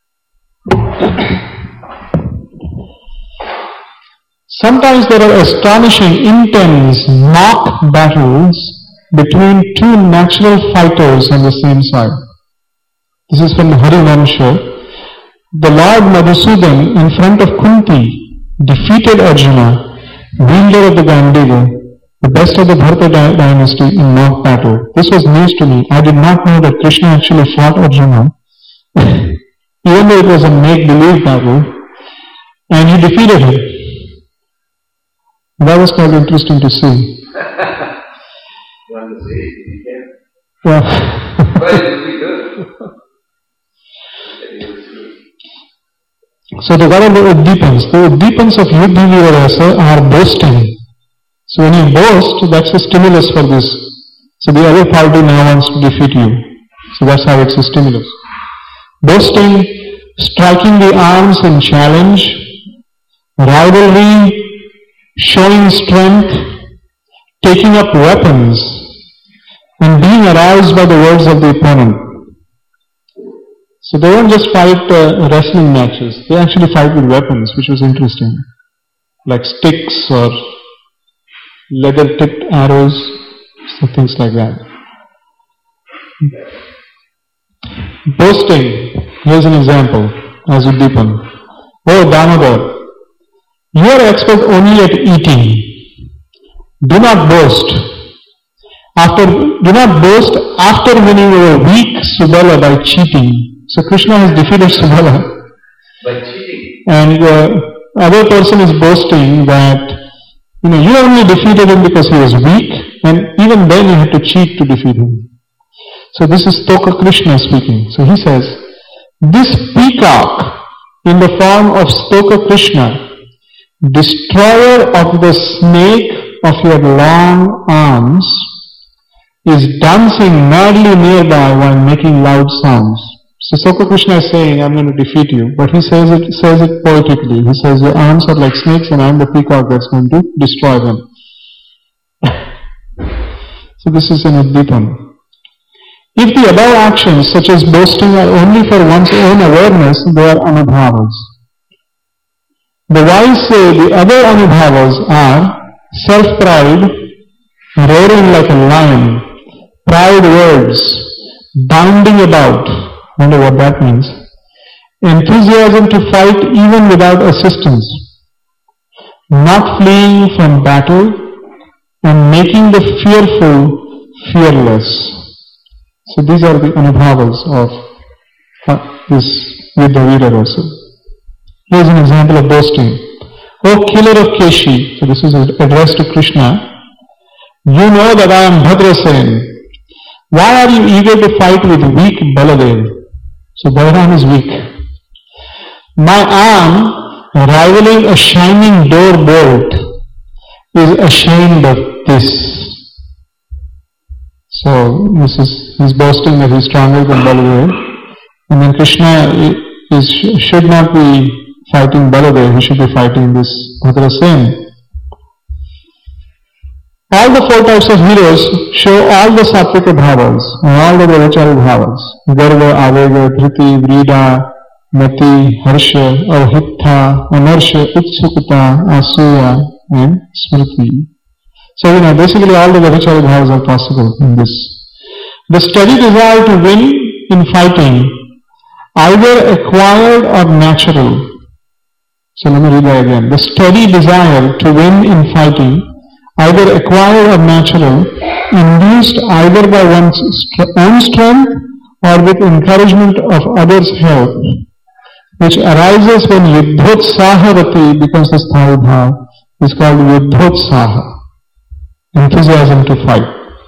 Sometimes there are astonishing, intense mock battles between two natural fighters on the same side. This is from the Harivamsha. The Lord Madhusudan in front of Kunti defeated Arjuna, wielder of the Gandiva, the best of the Bharata dynasty, in mock battle. This was news to me. I did not know that Krishna actually fought Arjuna, even though it was a make-believe battle, and he defeated him. That was quite interesting to see. Yeah. So there are the Uddipans. The Uddipans of Yuddha Veera Rasa are boasting. So when you boast, that's a stimulus for this. So the other party now wants to defeat you. So that's how it's a stimulus. Boasting, striking the arms in challenge, rivalry, showing strength, taking up weapons, and being aroused by the words of the opponent. So they don't just fight uh, wrestling matches, they actually fight with weapons, which was interesting. Like sticks or leather-tipped arrows, so things like that. Boasting, here's an example, as Uddipan. Oh Damodar, you are expert only at eating. Do not boast. After, do not boast after winning over weak Subala by cheating. So Krishna has defeated Subala. By cheating. And the uh, other person is boasting that, you know, you only defeated him because he was weak, and even then you had to cheat to defeat him. So this is Stoka Krishna speaking. So he says, this peacock in the form of Stoka Krishna, destroyer of the snake of your long arms is dancing madly nearby while making loud sounds. So Stoka Krishna is saying, I'm going to defeat you, but he says it says it poetically. He says, your arms are like snakes and I'm the peacock that's going to destroy them. So this is an Uddipan. If the above actions, such as boasting, are only for one's own awareness, they are anubhavas. The wise say the other anubhavas are self-pride, roaring like a lion, proud words, bounding about, wonder what that means, enthusiasm to fight even without assistance, not fleeing from battle, and making the fearful fearless. So these are the anubhavas of uh, this Yuddha Veera Rasa. Here's an example of boasting. O killer of Keshi, so this is addressed to Krishna, you know that I am Bhadrasen. Why are you eager to fight with weak Baladev? So Balaram is weak. My arm, rivaling a shining door bolt, is ashamed of this. So this is, he's boasting that he's stronger than Baladev. And then Krishna is, should not be fighting Baladev, he should be fighting this Bhadrasen. All the four types of heroes show all the Sattvika Bhavas and all the Brahmachari Bhavas. Garva, Avega, Dhriti, Vrida, Mati, Harsha, Avhittha, Anarsha, Utsukata, Asuya and Smriti. So you know, basically all the Brahmachari Bhavas are possible in this. The steady desire to win in fighting, either acquired or natural. So let me read that again. The steady desire to win in fighting, either acquired or natural, induced either by one's own strength or with encouragement of others' help, which arises when Yuddhotsaharati becomes the Sthayi Bhav, is called Yuddhotsaha, enthusiasm to fight.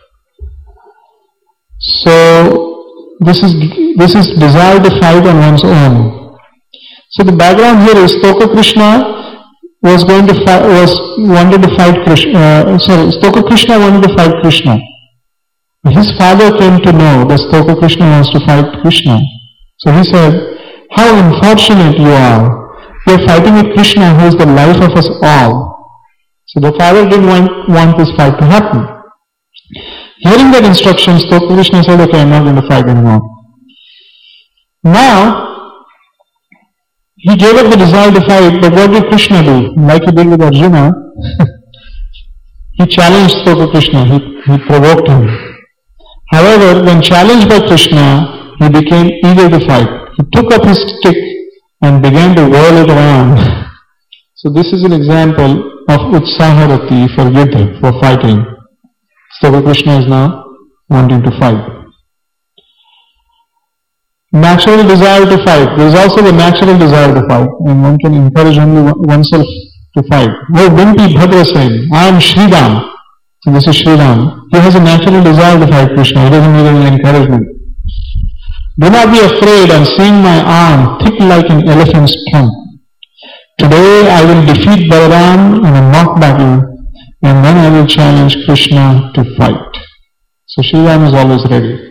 So this is this is desire to fight on one's own. So the background here is Stoka Krishna was going to fight, was wanted to fight Krishna. Uh, sorry, Stoka Krishna wanted to fight Krishna. His father came to know that Stoka Krishna wants to fight Krishna. So he said, "How unfortunate you are! You are fighting with Krishna, who is the life of us all." So the father didn't want, want this fight to happen. Hearing that instruction, Stoka Krishna said, "Okay, I'm not going to fight anymore." Now, he gave up the desire to fight, but what did Krishna do? Like he did with Arjuna, he challenged Stoka Krishna, he, he provoked him. However, when challenged by Krishna, he became eager to fight. He took up his stick and began to whirl it around. So this is an example of Utsaharati for Yuddha, for fighting. Stoka Krishna is now wanting to fight. Natural desire to fight. There is also the natural desire to fight, and one can encourage only oneself to fight. Oh, Vimpi Bhadrasen, I am Sridam. So this is Sridam. He has a natural desire to fight Krishna. He doesn't need any encouragement. Do not be afraid on seeing my arm thick like an elephant's trunk. Today I will defeat Balaram in a mock battle, and then I will challenge Krishna to fight. So Sridam is always ready.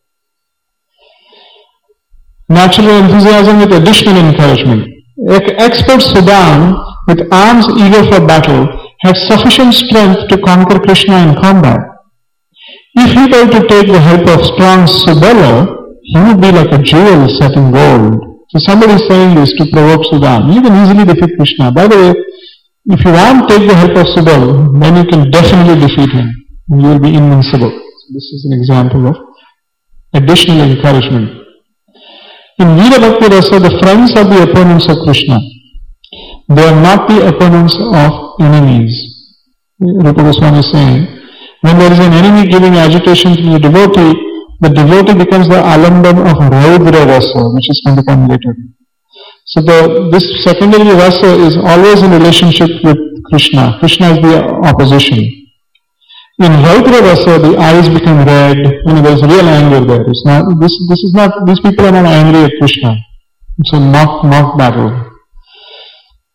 Natural enthusiasm with additional encouragement. Expert Sudam, with arms eager for battle, had sufficient strength to conquer Krishna in combat. If he were to take the help of strong Subala, he would be like a jewel set in gold. So somebody is saying this to provoke Sudam. You can easily defeat Krishna. By the way, if you want to take the help of Subala, then you can definitely defeat him. You will be invincible. So this is an example of additional encouragement. In Veera Bhakti Rasa, the friends are the opponents of Krishna. They are not the opponents of enemies. Rupa Goswami is saying, when there is an enemy giving agitation to the devotee, the devotee becomes the alamban of Raudra Rasa, which is going to come later. So the, this secondary rasa is always in relationship with Krishna. Krishna is the opposition. In Raudra Rasa, the eyes become red, you know, there is real anger there. It's not, this, this is not, these people are not angry at Krishna. It's a mock, mock battle.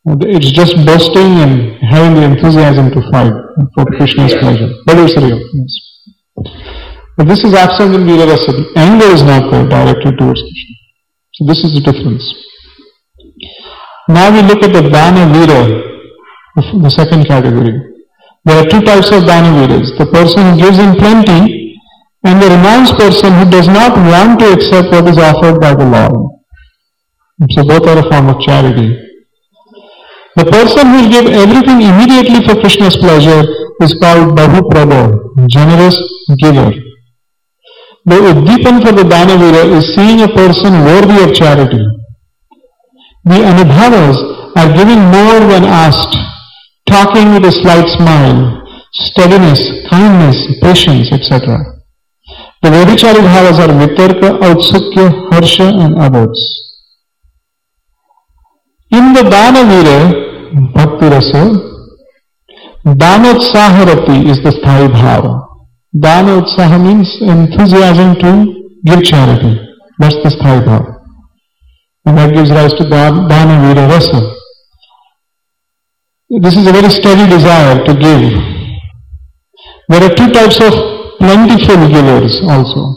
It's just boasting and having the enthusiasm to fight for Krishna's pleasure. But it's real. Yes. But this is absent in Vira Rasa. The anger is not there directly towards Krishna. So this is the difference. Now we look at the Dana Vira, the second category. There are two types of Dana Viras. The person who gives in plenty and the renounced person who does not want to accept what is offered by the Lord. So both are a form of charity. The person who will give everything immediately for Krishna's pleasure is called Bahu Prabhu, generous giver. The Uddipan for the Danavira is seeing a person worthy of charity. The Anubhavas are giving more than asked, talking with a slight smile, steadiness, kindness, patience, et cetera. The Vodichari Bhavas are Vitarka, Autsukya, Harsha and others. In the Danavira, Bhakti Rasa, Danotsaharati is the Sthai Bhava. Danotsaha means enthusiasm to give charity. That's the Sthai Bhava. And that gives rise to Danavira Rasa. This is a very steady desire to give. There are two types of plentiful givers also.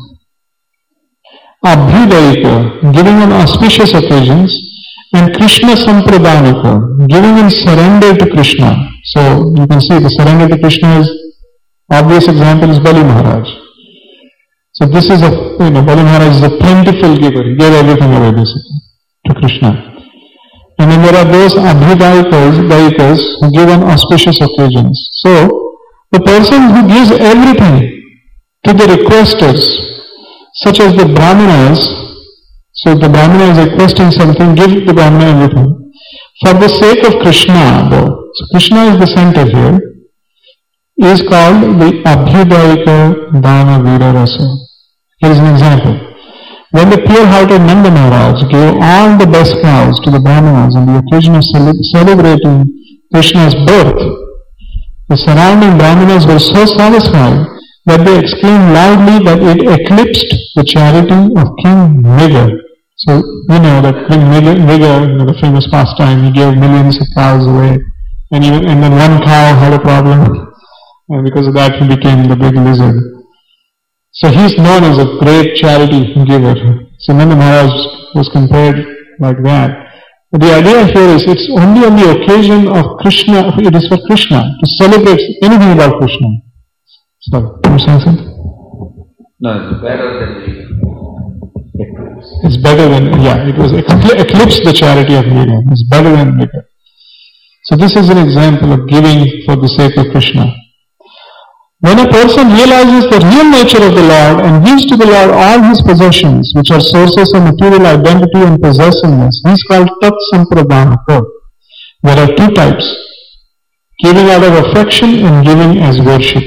Abhidayika, giving on auspicious occasions, and Krishna Sampradhanika, giving in surrender to Krishna. So you can see the surrender to Krishna is, obvious example is Bali Maharaj. So this is a, you know, Bali Maharaj is a plentiful giver. He gave everything away basically to Krishna. And then there are those Abhidayikas who give on auspicious occasions. So the person who gives everything to the requesters, such as the Brahmanas, so the Brahmana is requesting something, give the Brahmana everything. For the sake of Krishna, though, so Krishna is the center here, is called the Abhidayika Dana Vira Rasa. Here is an example. When the pure-hearted Nanda Maharaj gave all the best cows to the Brahmanas on the occasion of cele- celebrating Krishna's birth, the surrounding Brahmanas were so satisfied that they exclaimed loudly that it eclipsed the charity of King Mriga. So, you know that King Mriga, you know, the famous pastime, he gave millions of cows away, and, even, and then one cow had a problem, and because of that he became the big lizard. So he's known as a great charity giver. So Nanda Maharaj was compared like that. But the idea here is it's only on the occasion of Krishna, it is for Krishna, to celebrate anything about Krishna. Sorry, you were saying something? No, it's better than the It's better than, yeah, it was eclipsed the charity of Mriga. It's better than Mriga. So this is an example of giving for the sake of Krishna. When a person realizes the real nature of the Lord and gives to the Lord all his possessions, which are sources of material identity and possessiveness, he is called Tat Sampradhanaka. There are two types, giving out of affection and giving as worship.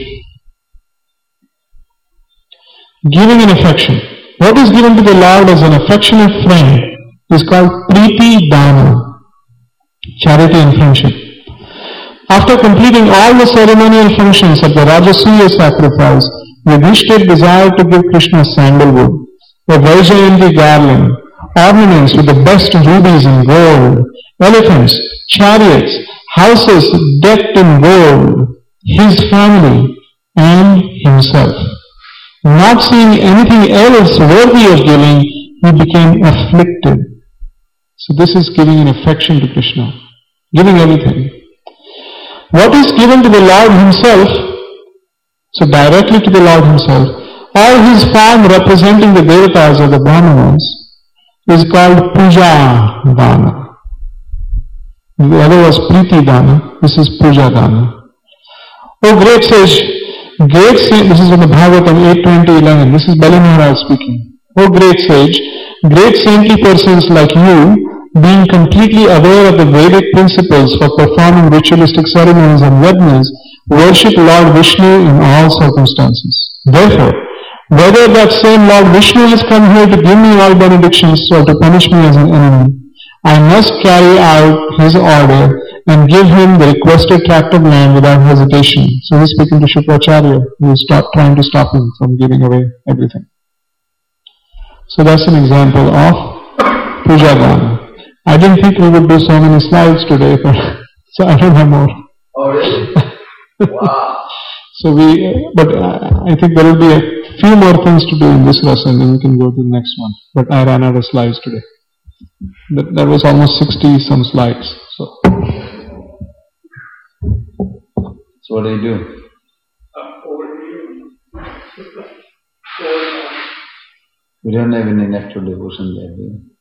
Giving in affection. What is given to the Lord as an affectionate friend is called Priti Dana, charity and friendship. After completing all the ceremonial functions of the Rajasuya sacrifice, Yudhishthira desired to give Krishna sandalwood, a Vaijayanti garland, ornaments with the best rubies and gold, elephants, chariots, houses decked in gold, his family, and himself. Not seeing anything else worthy of giving, he became afflicted. So this is giving an affection to Krishna, giving everything. What is given to the Lord himself, so directly to the Lord himself, or his form representing the Devatas or the Brahmanas, is called Puja Dana. The other was Priti Dana, this is Puja Dana. Oh great sage, great sage, this is from the Bhagavatam eight twenty eleven, this is Bali Maharaj speaking. Oh great sage, great saintly persons like you, being completely aware of the Vedic principles for performing ritualistic ceremonies and yajnas, worship Lord Vishnu in all circumstances. Therefore, whether that same Lord Vishnu has come here to give me all benedictions or to punish me as an enemy, I must carry out his order and give him the requested tract of land without hesitation. So he's speaking to Shukracharya, who is stop, trying to stop him from giving away everything. So that's an example of Puja Dana. I didn't think we would do so many slides today, but so I don't have more. Oh, really? Wow. So we, but uh, I think there will be a few more things to do in this lesson, and we can go to the next one. But I ran out of slides today. That, that was almost sixty some slides. So. So what do you do? We don't have any nectar devotion there, do we?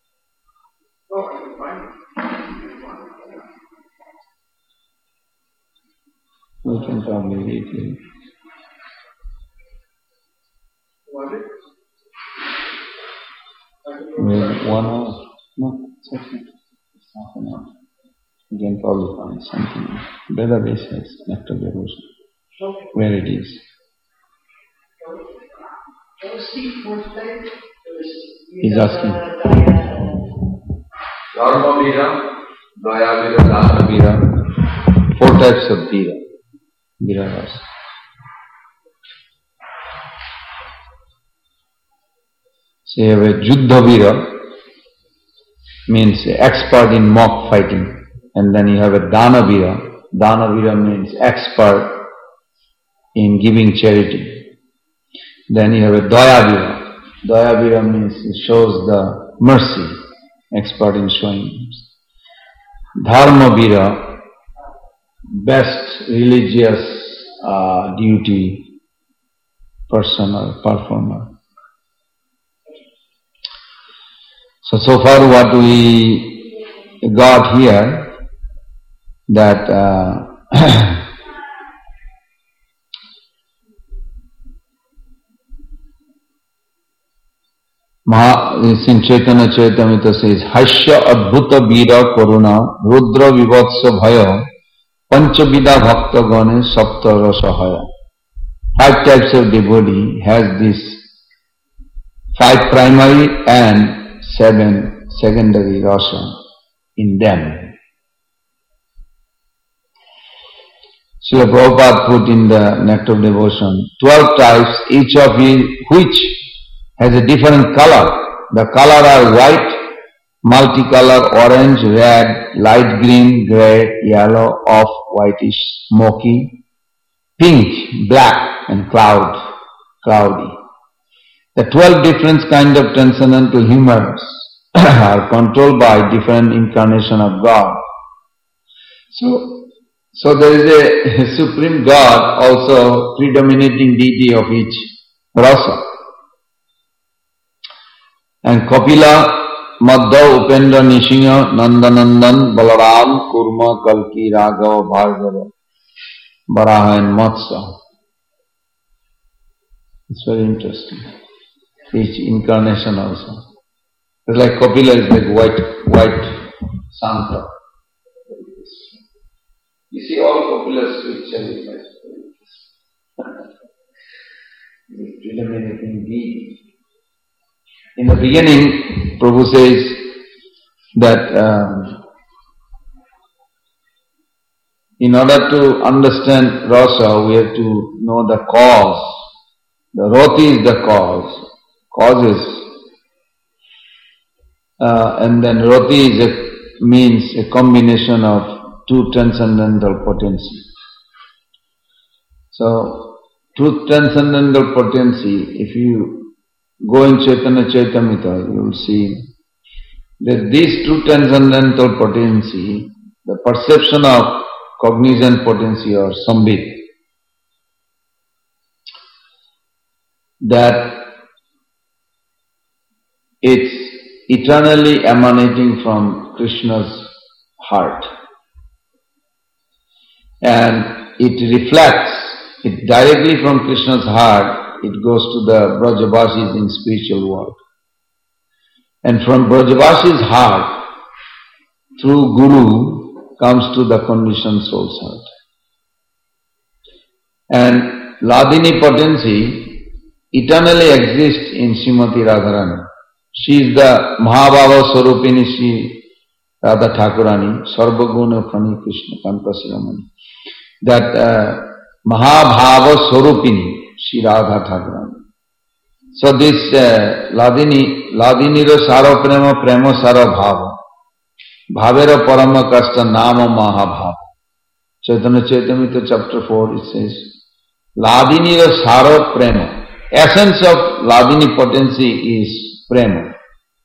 We can probably read it. Maybe one hour? No, it's okay. It's half an hour. You can probably find something. Database has nectar devotion. Where it is. He's asking. Dharma Vira, Daya Vira, Dana Vira. Four types of Vira. Viraras. So you have a Juddha Vira, means expert in mock fighting. And then you have a Dana Vira. Dana Vira means expert in giving charity. Then you have a Daya Vira. Daya Vira means it shows the mercy, expert in showing. Dharma Vira, best religious uh, duty person or performer. So, so far what we got here, that uh, Maha, in Chaitanya Charitamrita says, Hasya Adbhuta Vira Karuna Rudra Vivatsa Bhaya Panchabida Bhakta Gane Sapta Rasahaya. Five types of devotee has this five primary and seven secondary rasa in them. Srila Prabhupada put in the Nectar of Devotion twelve types, each of which has a different color. The color are white, multicolor, orange, red, light green, grey, yellow, off, whitish, smoky, pink, black, and cloud, cloudy. The twelve different kind of transcendental humors are controlled by different incarnation of God. So, so there is a supreme God, also predominating deity of each rasa. And Kapila, Madhav, Upendra, Nishinga, Nandanandan, Balaram, Kurma, Kalki, Raghava, Bhargava, Varaha and Matsya. It's very interesting. Each incarnation also. It's like Kapila is like white, white Santa. You see all Kapila's pictures like this. Predominating deity. In the beginning, Prabhu says that um, in order to understand rasa, we have to know the cause. The roti is the cause, causes. Uh, and then roti is a, means a combination of two transcendental potency. So, two transcendental potency, if you go in Chaitanya Charitamrita, you will see that these two transcendental potency, the perception of cognizant potency or sambit, that it's eternally emanating from Krishna's heart. And it reflects, it directly from Krishna's heart, it goes to the Brajavasis in spiritual world. And from Brajavasi's heart, through Guru, comes to the conditioned soul's heart. And Ladini potency eternally exists in Srimati Radharani. She is the Mahabhava Swarupini Sri Radha Thakurani, Sarvaguna Khani Krishna Kanta Siramani. That uh, Mahabhava Swarupini, Sri Radha Thakurani. So this uh, Ladini, Ladini ro saro prema, prema saro bhava. Bhavera Parama Kasta Nama Mahabhav. Chaitanya Chaitamrita chapter four, it says, Ladini Sara Prema. Essence of Ladini potency is Prema.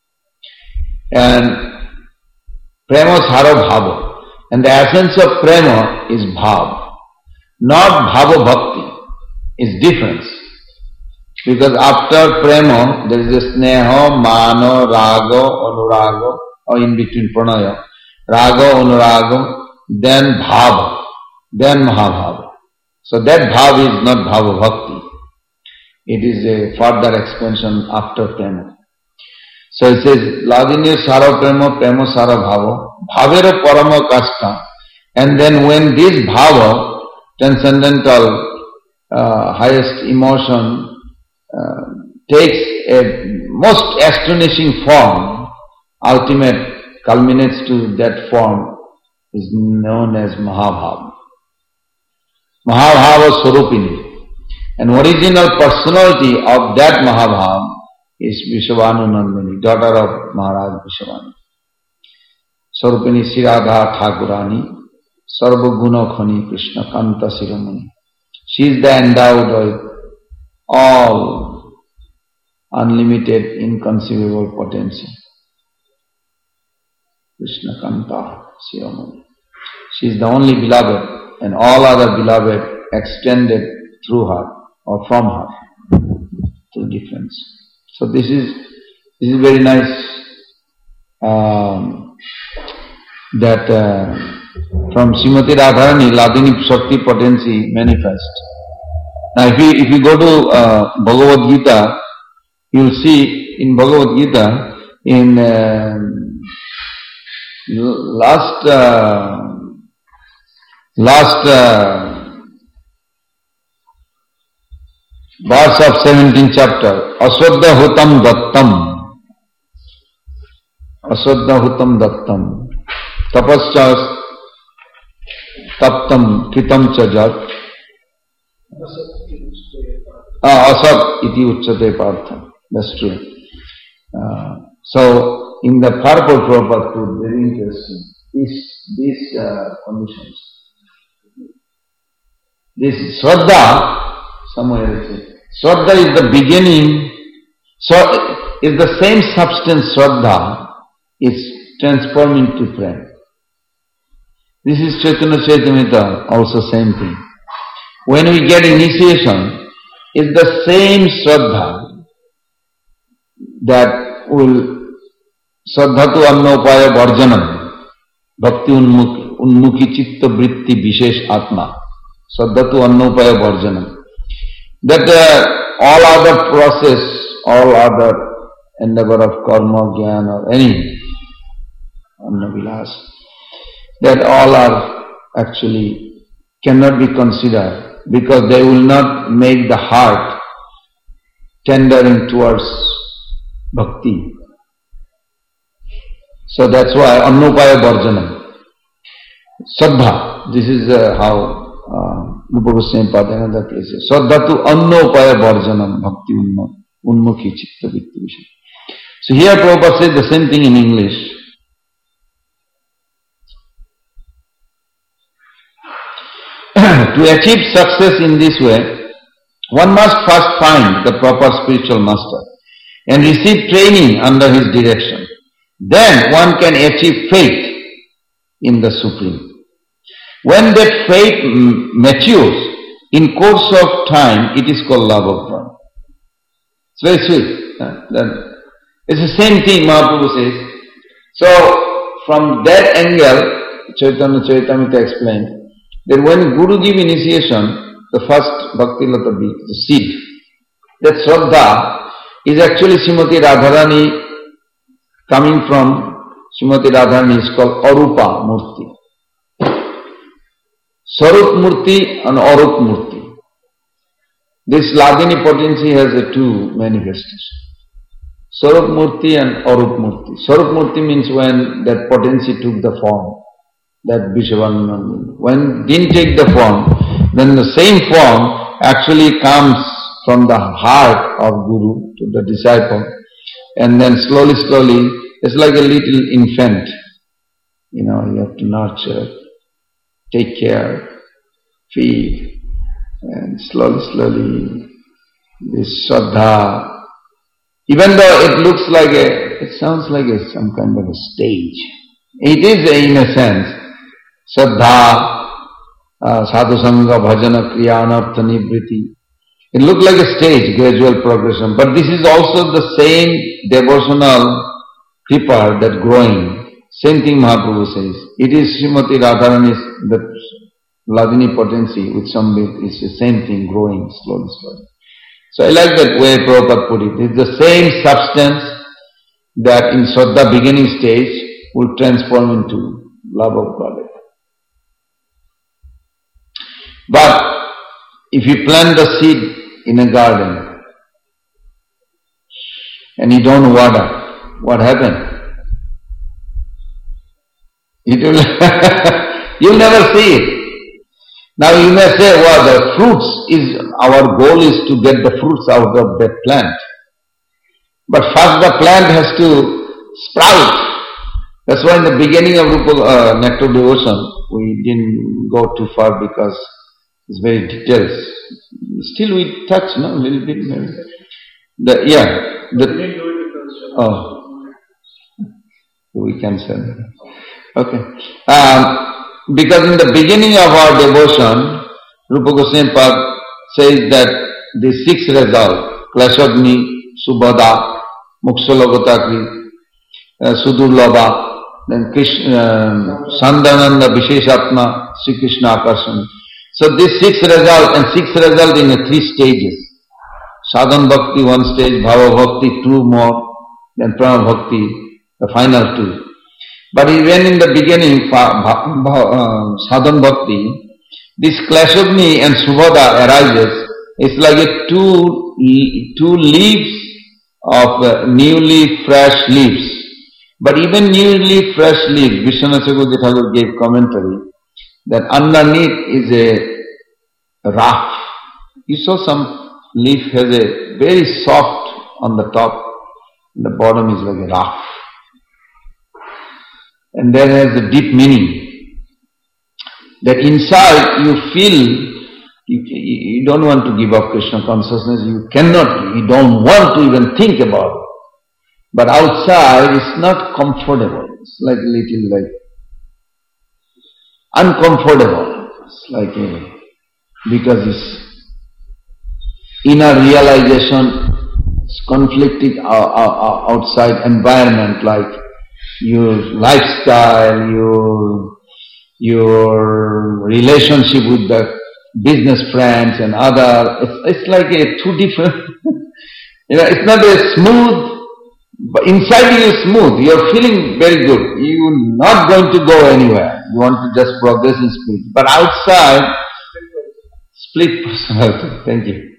And Prema Sara Bhava. And the essence of Prema is Bhav. Not Bhava Bhakti. It's difference. Because after Prema, there is a Sneha, Mano, Raga, Anuraga, or in between Pranaya. Raga, Anuraga, then Bhava, then Mahabhava. So that Bhava is not Bhava Bhakti. It is a further expansion after Prema. So it says, Ladini Sara Prema, Prema Sara Bhava, Bhavera Parama Kasta. And then when this Bhava, transcendental, uh, highest emotion, uh, takes a most astonishing form, ultimate culminates to that form, is known as Mahabhava. Mahabhava Swarupini. And original personality of that Mahabhava is Vishavanu Nandini, daughter of Maharaj Vishavanu. Swarupini Siradha Thakurani, Sarva Guna Khani Krishna Kanta Siramani. She is the endowed with all unlimited, inconceivable potency. Krishna Kanta Siramani. She is the only beloved, and all other beloved extended through her or from her. Two difference. So this is this is very nice um, that uh, from Srimati Radharani, Ladini Shakti potency manifest. Now if you, if you go to uh, Bhagavad Gita, you will see in Bhagavad Gita, in uh, last uh, last uh, verse of seventeenth chapter, Aswadha Hutam Dattam, Aswadha Hutam Dattam, Tapascha Taptam Kritam Chajat, ah, Asad iti uchate partha. That's true. Uh, so in the purport Prabhupada, very interesting, these, these uh, conditions. This Shraddha, somewhere it is, Shraddha is the beginning, so is the same substance Shraddha is transformed into prayer. This is Chaitanya Chaitamrita, also same thing. When we get initiation, it's the same Shraddha that will Shraddhatu Annopaya Varjanam, Bhakti Unmukhi Chitta Vritti Vishesh Atma, Shraddhatu Annopaya Varjanam. That uh, all other process, all other endeavor of karma, jnana or any annavilas, that all are actually cannot be considered because they will not make the heart tendering towards bhakti. So that's why Annopaya Varjanam. Saddha, this is uh, how Rupa Goswami Pada in other places. Saddhatu Annopaya Varjanam Bhakti Unmukhi Chitta Vitti Vishya. So here Prabhupada says the same thing in English. To achieve success in this way, one must first find the proper spiritual master and receive training under his direction. Then one can achieve faith in the Supreme. When that faith matures, in course of time, it is called love of God. It's very sweet. It's the same thing Mahaprabhu says. So, from that angle, Chaitanya Chaitamrita explained that when Guru give initiation, the first Bhakti Lata Bij, the seed, that Shraddha is actually Srimati Radharani, coming from Srimati Radharani is called Arupa Murti. Sarup Murti and Arup Murti. This Ladini potency has a two manifestations. Sarup Murti and Arup Murti. Sarup Murti means when that potency took the form, that Vishavanu. When didn't take the form, then the same form actually comes from the heart of Guru to the disciple, and then slowly, slowly, it's like a little infant. You know, you have to nurture, take care, feed, and slowly, slowly, this Shraddha, even though it looks like a, it sounds like a, some kind of a stage. It is a, in a sense, Shraddha, uh, Sadhusanga, Bhajana, Kriya, Anartha, Nivriti. It looks like a stage, gradual progression, but this is also the same devotional kripa that growing. Same thing Mahaprabhu says. It is Srimati Radharani's, the Ladini potency with Sambit, it's the same thing growing slowly, slowly. So I like that way Prabhupada put it. It's the same substance that in Shraddha beginning stage will transform into love of God. But if you plant the seed in a garden and you don't water, what happens? It will you'll never see it. Now you may say, well, the fruits is, our goal is to get the fruits out of that plant. But first the plant has to sprout. That's why in the beginning of Rupa, uh, Nectar Devotion, we didn't go too far because it's very details. Still we touch, no, a little bit maybe. The, yeah, the, oh, we can say that. Okay. Um, because in the beginning of our devotion, Rupa Goswami Pad says that the six results, Klashagni, Subhada, Mukshalogotakri, uh, Sudurlabha, then Krishna, um, Sandhananda, Visheshatma, Sri Krishna Akarshan. So these six results, and six results in a three stages. Sadhan Bhakti one stage, Bhava Bhakti two more, then Prana Bhakti, the final two. But even in the beginning, Sadhan Bhakti, this Klashagni and Subhada arises. It's like a two, two leaves of uh, newly fresh leaves. But even newly fresh leaves, Vishwanath Chakravarti Thakur gave commentary, that underneath is a rough. You saw some leaf has a very soft on the top, and the bottom is like a rough. And there has a deep meaning. That inside you feel, you, you don't want to give up Krishna consciousness, you cannot, you don't want to even think about it. But outside it's not comfortable. It's like a little like uncomfortable. It's like a, because it's inner realization, it's conflicting outside environment, like your lifestyle, your your relationship with the business friends and other. It's, it's like a two different. You know, it's not a smooth. But inside you is smooth. You're feeling very good. You're not going to go anywhere. You want to just progress in spirit. But outside, split personality. Thank you.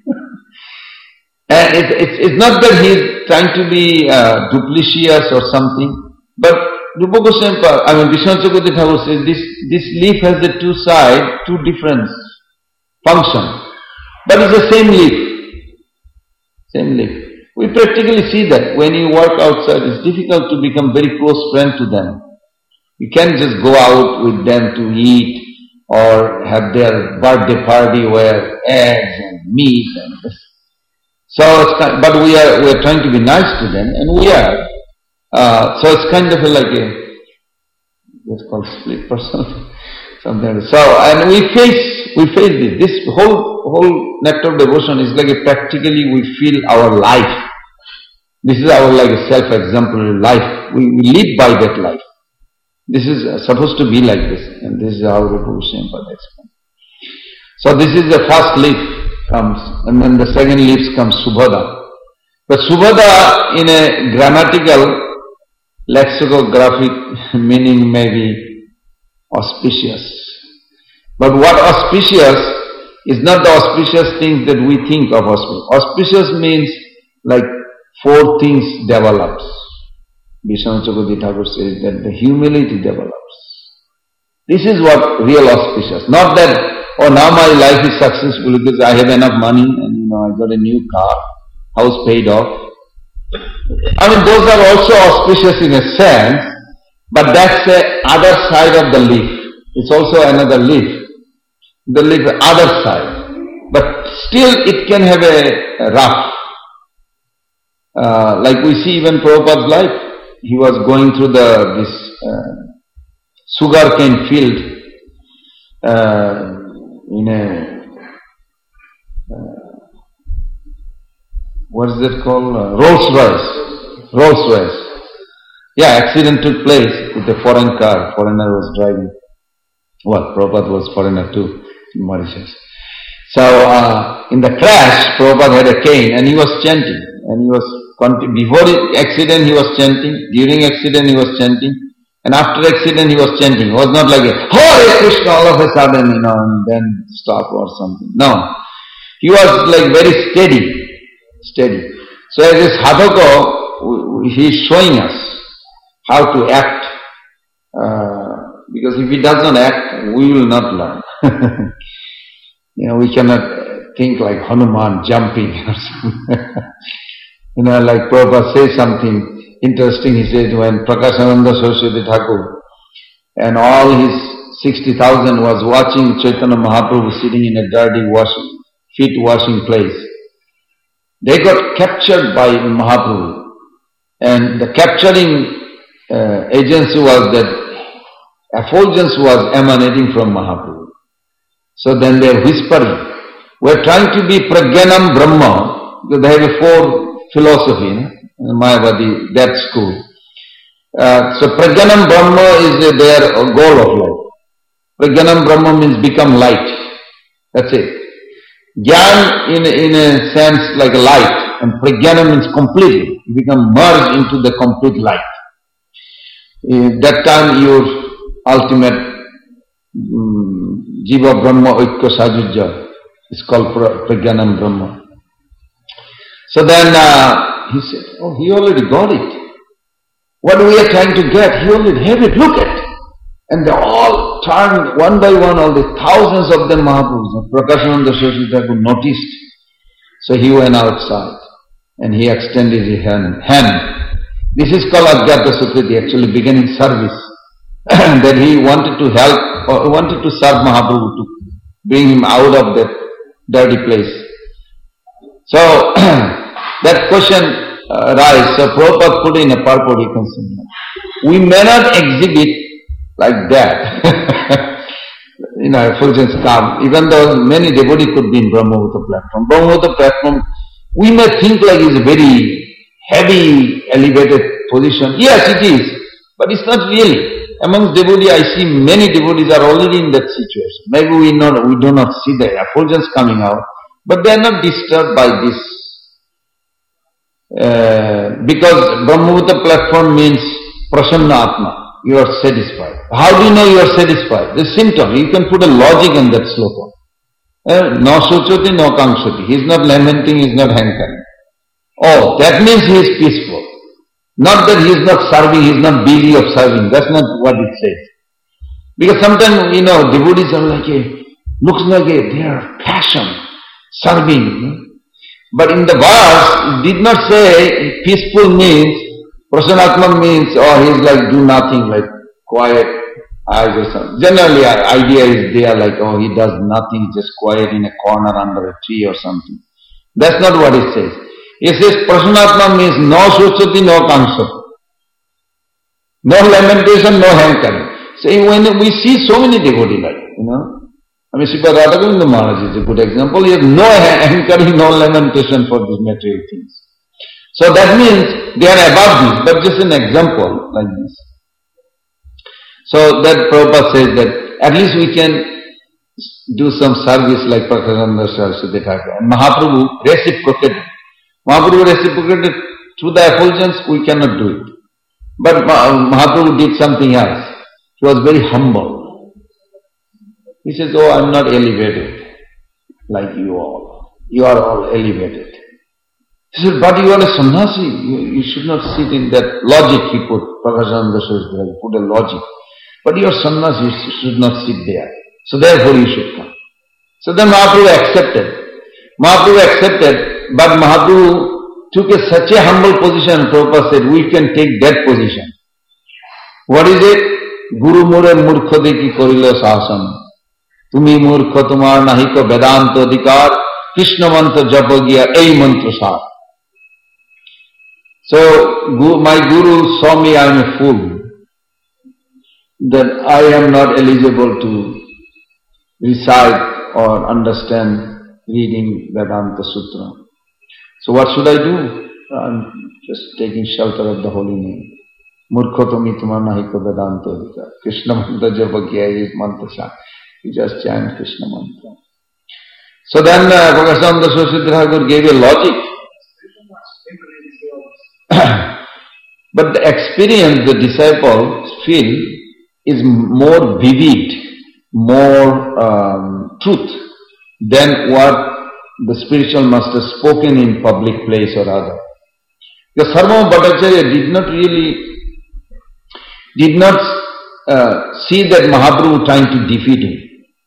And it's, it's, it's not that he's trying to be uh, duplicitous or something. But Rupa Goswami, I mean Vishwanath Chakravarti Thakur says this, this leaf has the two sides, two different functions. But it's the same leaf. Same leaf. We practically see that when you work outside, it's difficult to become very close friend to them. You can't just go out with them to eat or have their birthday party where eggs and meat and this. So, it's kind, but we are we are trying to be nice to them, and we are. Uh, so it's kind of like a what's called split personality, something. So, and we face we face this. This whole whole nectar of devotion is like a practically we feel our life. This is our like a self-exemplary life. We, we live by that life. This is uh, supposed to be like this, and this is how Rupa Goswami Pada explains. So this is the first leaf comes, and then the second leaf comes Subhada. But Subhada in a grammatical, lexicographic meaning may be auspicious. But what auspicious is not the auspicious things that we think of auspicious. Auspicious means like four things develops. Vishwanath Chakravarti Thakur says that the humility develops. This is what real auspicious. Not that, oh now my life is successful because I have enough money and you know I got a new car, house paid off. I mean those are also auspicious in a sense, But that's the other side of the leaf. It's also another leaf. The leaf other side. But still it can have a, a rough. Uh, like we see even Prabhupada's life. He was going through the this uh, sugarcane field uh, in a uh, what is that called? Uh, Rolls Royce. Rolls Royce. Yeah, accident took place with a foreign car. Foreigner was driving. Well, Prabhupada was foreigner too in Mauritius. So uh, in the crash, Prabhupada had a cane and he was chanting. And he was before the accident he was chanting. During accident he was chanting. And after accident he was chanting. It was not like a Hare Krishna all of a sudden, you know, and then stop or something. No. He was like very steady. Steady. So as a sadhaka, he is showing us how to act. Uh, because if he does not act, we will not learn. You know, we cannot think like Hanuman jumping or something. You know, like Prabhupada says something interesting. He says when Prakashananda Saraswati Thakur and all his sixty thousand was watching Chaitanya Mahaprabhu sitting in a dirty washing, feet washing place, they got captured by Mahaprabhu. And the capturing uh, agency was that effulgence was emanating from Mahaprabhu. So then they are whispering. We are trying to be Pragyanam Brahma, because they have a four philosophy, no? Mayavadi, that school. Uh, so Pragyanam Brahma is uh, their goal of life. Pragyanam Brahma means become light. That's it. Gyan in, in a sense like a light, and Pragyanam means completely. You become merged into the complete light. Uh, that time your ultimate um, Jiva Brahma Oikya Sajujja is called Pragyanam Brahma. So then uh, he said, oh, he already got it. What we are trying to get, he already have it, look at it. And they all turned one by one, all the thousands of them Mahaprabhus. Prakashananda Saraswati Thakur noticed. So he went outside and he extended his hand. hand. This is called Ajjata Sukriti, actually beginning service. That he wanted to help, or wanted to serve Mahaprabhu, to bring him out of that dirty place. So, that question uh, arises. So Prabhupada put in a purport, you can see. We may not exhibit like that. You know, effulgence come, even though many devotees could be in Brahmavata platform. Brahmavata platform, we may think like it's a very heavy, elevated position. Yes, it is, but it's not really. Amongst devotees, I see many devotees are already in that situation. Maybe we not, we do not see the effulgence coming out, but they are not disturbed by this. Uh, because Brahmavata platform means Prasanna Atma. You are satisfied. How do you know you are satisfied? The symptom. You can put a logic in that sloka. Uh, no sochoti, no kankshati. He is not lamenting, he is not hankering. Oh, that means he is peaceful. Not that he is not serving, he is not busy of serving. That's not what it says. Because sometimes, you know, devotees are like a, looks like a, they are passion, serving. You know? But in the verse, it did not say peaceful means, Prasanatma means, oh, he is like do nothing, like quiet eyes or something. Generally, our idea is they are like, oh, he does nothing, just quiet in a corner under a tree or something. That's not what it says. It says Prasanatma means no sochati, no kankshati. No lamentation, no hankering. So when we see so many devotees like, you know, I mean, Sripad Radhagovinda Maharaj is a good example. He has no hankering, no lamentation for these material things. So that means they are above this, but just an example like this. So that Prabhupada says that at least we can do some service like Prakashananda Saraswati Thakur. And Mahaprabhu reciprocated. Mahaprabhu reciprocated through the effulgence, we cannot do it. But Mahaprabhu did something else. He was very humble. He says, oh, I am not elevated like you all. You are all elevated. He said, but you are a sannyasi. You, you should not sit in that logic, he put. Prakashananda Saraswati put a logic. But you are sannyasi, you should not sit there. So therefore you should come. So then Mahaprabhu accepted. Mahaprabhu accepted, but Mahaprabhu took a, such a humble position. Prabhupada said, we can take that position. What is it? Guru more murkho deki korilo sasana. Tumi murkho tumar nahiko vedanta adhikar, Krishna mantra japa giya ei mantra sar. So my Guru saw me I am a fool, that I am not eligible to recite or understand reading Vedanta Sutra. So what should I do? I'm just taking shelter of the holy name. Murkhotomi tumar nahiko Vedanta adhikar. Krishna mantra japa giya ei mantra sar. You just chant Krishna mantra. So then uh, Bhagavananda Saraswati Thakur gave a logic. But the experience the disciples feel is more vivid, more um, truth than what the spiritual master spoken in public place or other. Because Sarvabhauma Bhattacharya did not really, did not uh, see that Mahaprabhu trying to defeat him.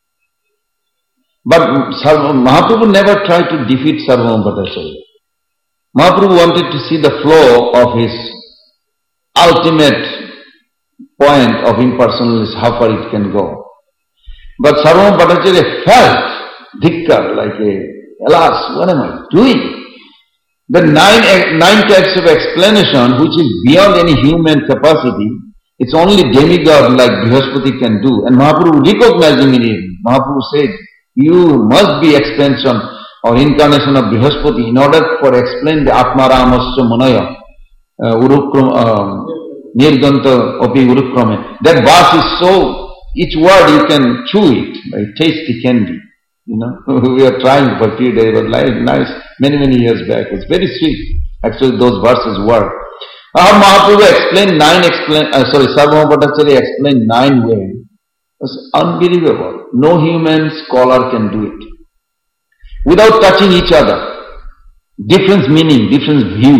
But Mahaprabhu never tried to defeat Sarvabhauma Bhattacharya. Mahaprabhu wanted to see the flow of his ultimate point of impersonalism, how far it can go. But Sarvabhauma Bhattacharya felt dhikkar, like a, alas, what am I doing? The nine, nine types of explanation, which is beyond any human capacity, it's only demigod like Brihaspati can do. And Mahaprabhu recognized immediately. Mahaprabhu said, you must be expansion or incarnation of Brihaspati in order for explain the Atmaramasya Manaya, uh, Urukram, uh, Nirganta Opi Urukrame. That verse is so, each word you can chew it, like tasty candy. You know, we are trying for a few days, but like nice, many, many years back. It's very sweet. Actually, those verses were. How Mahaprabhu explained nine, explain, uh, sorry, Sarvabhauma Bhattacharya explained nine ways. It's unbelievable. No human scholar can do it. Without touching each other. Different meaning, different view.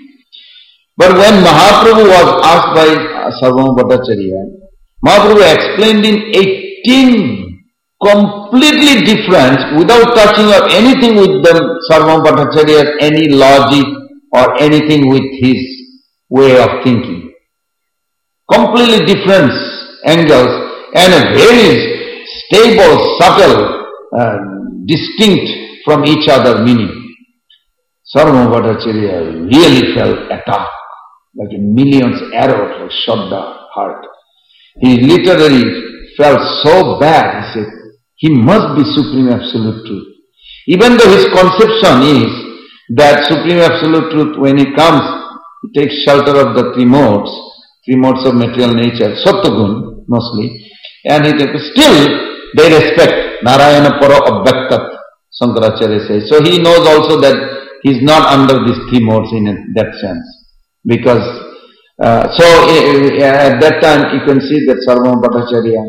But when Mahaprabhu was asked by Sarvabhauma Bhattacharya, Mahaprabhu explained in eighteen completely different, without touching or anything with them, Sarvabhauma Bhattacharya, any logic or anything with his way of thinking. Completely different angles and a very stable, subtle, uh, distinct from each other meaning. Sarvabhauma Bhattacharya really felt attacked, like a million's arrow like shot the heart. He literally felt so bad, he said, he must be Supreme Absolute Truth. Even though his conception is that Supreme Absolute Truth, when he comes, he takes shelter of the three modes, three modes of material nature, Sattvagun mostly, and he takes, still they respect Narayana Para Abhyaktat, Sankaracharya says. So he knows also that he is not under these three modes in that sense. Because, uh, so uh, at that time you can see that Sarvabhauma Bhattacharya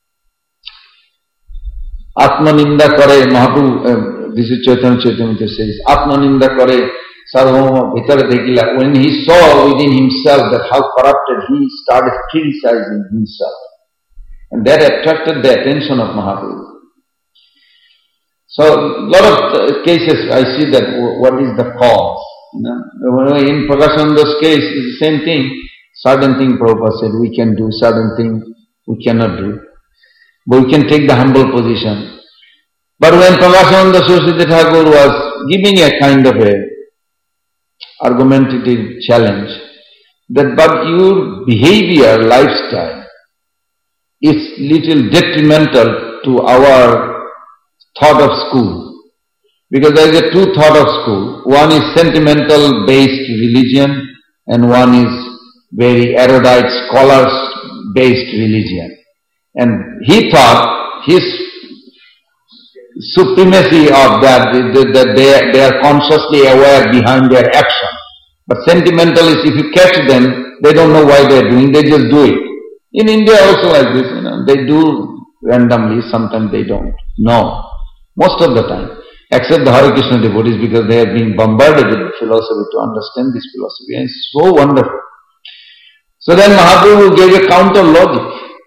Atmaninda kare, Mahaprabhu, uh, this is Chaitanya Chaitamrita says, Atmaninda kare, Sarvabhauma Bhitara Dekila, when he saw within himself that how corrupted, he started criticizing himself. And that attracted the attention of Mahaprabhu. So, a lot of cases I see that what is the cause. You know? In Prakashananda's case, it's the same thing. Certain thing Prabhupada said we can do, certain thing we cannot do. But we can take the humble position. But when Prakashananda Saraswati Thakur was giving a kind of a argumentative challenge, that but your behavior, lifestyle, is little detrimental to our thought of school. Because there is a two thought of school. One is sentimental based religion and one is very erudite scholars based religion. And he thought his supremacy of that, that they, they are consciously aware behind their action. But sentimentalists, if you catch them, they don't know why they are doing, they just do it. In India also like this, you know, they do randomly, sometimes they don't. No, most of the time. Except the Hare Krishna devotees, because they are being bombarded with the philosophy to understand this philosophy. And it's so wonderful. So then Mahaprabhu gave a counter logic.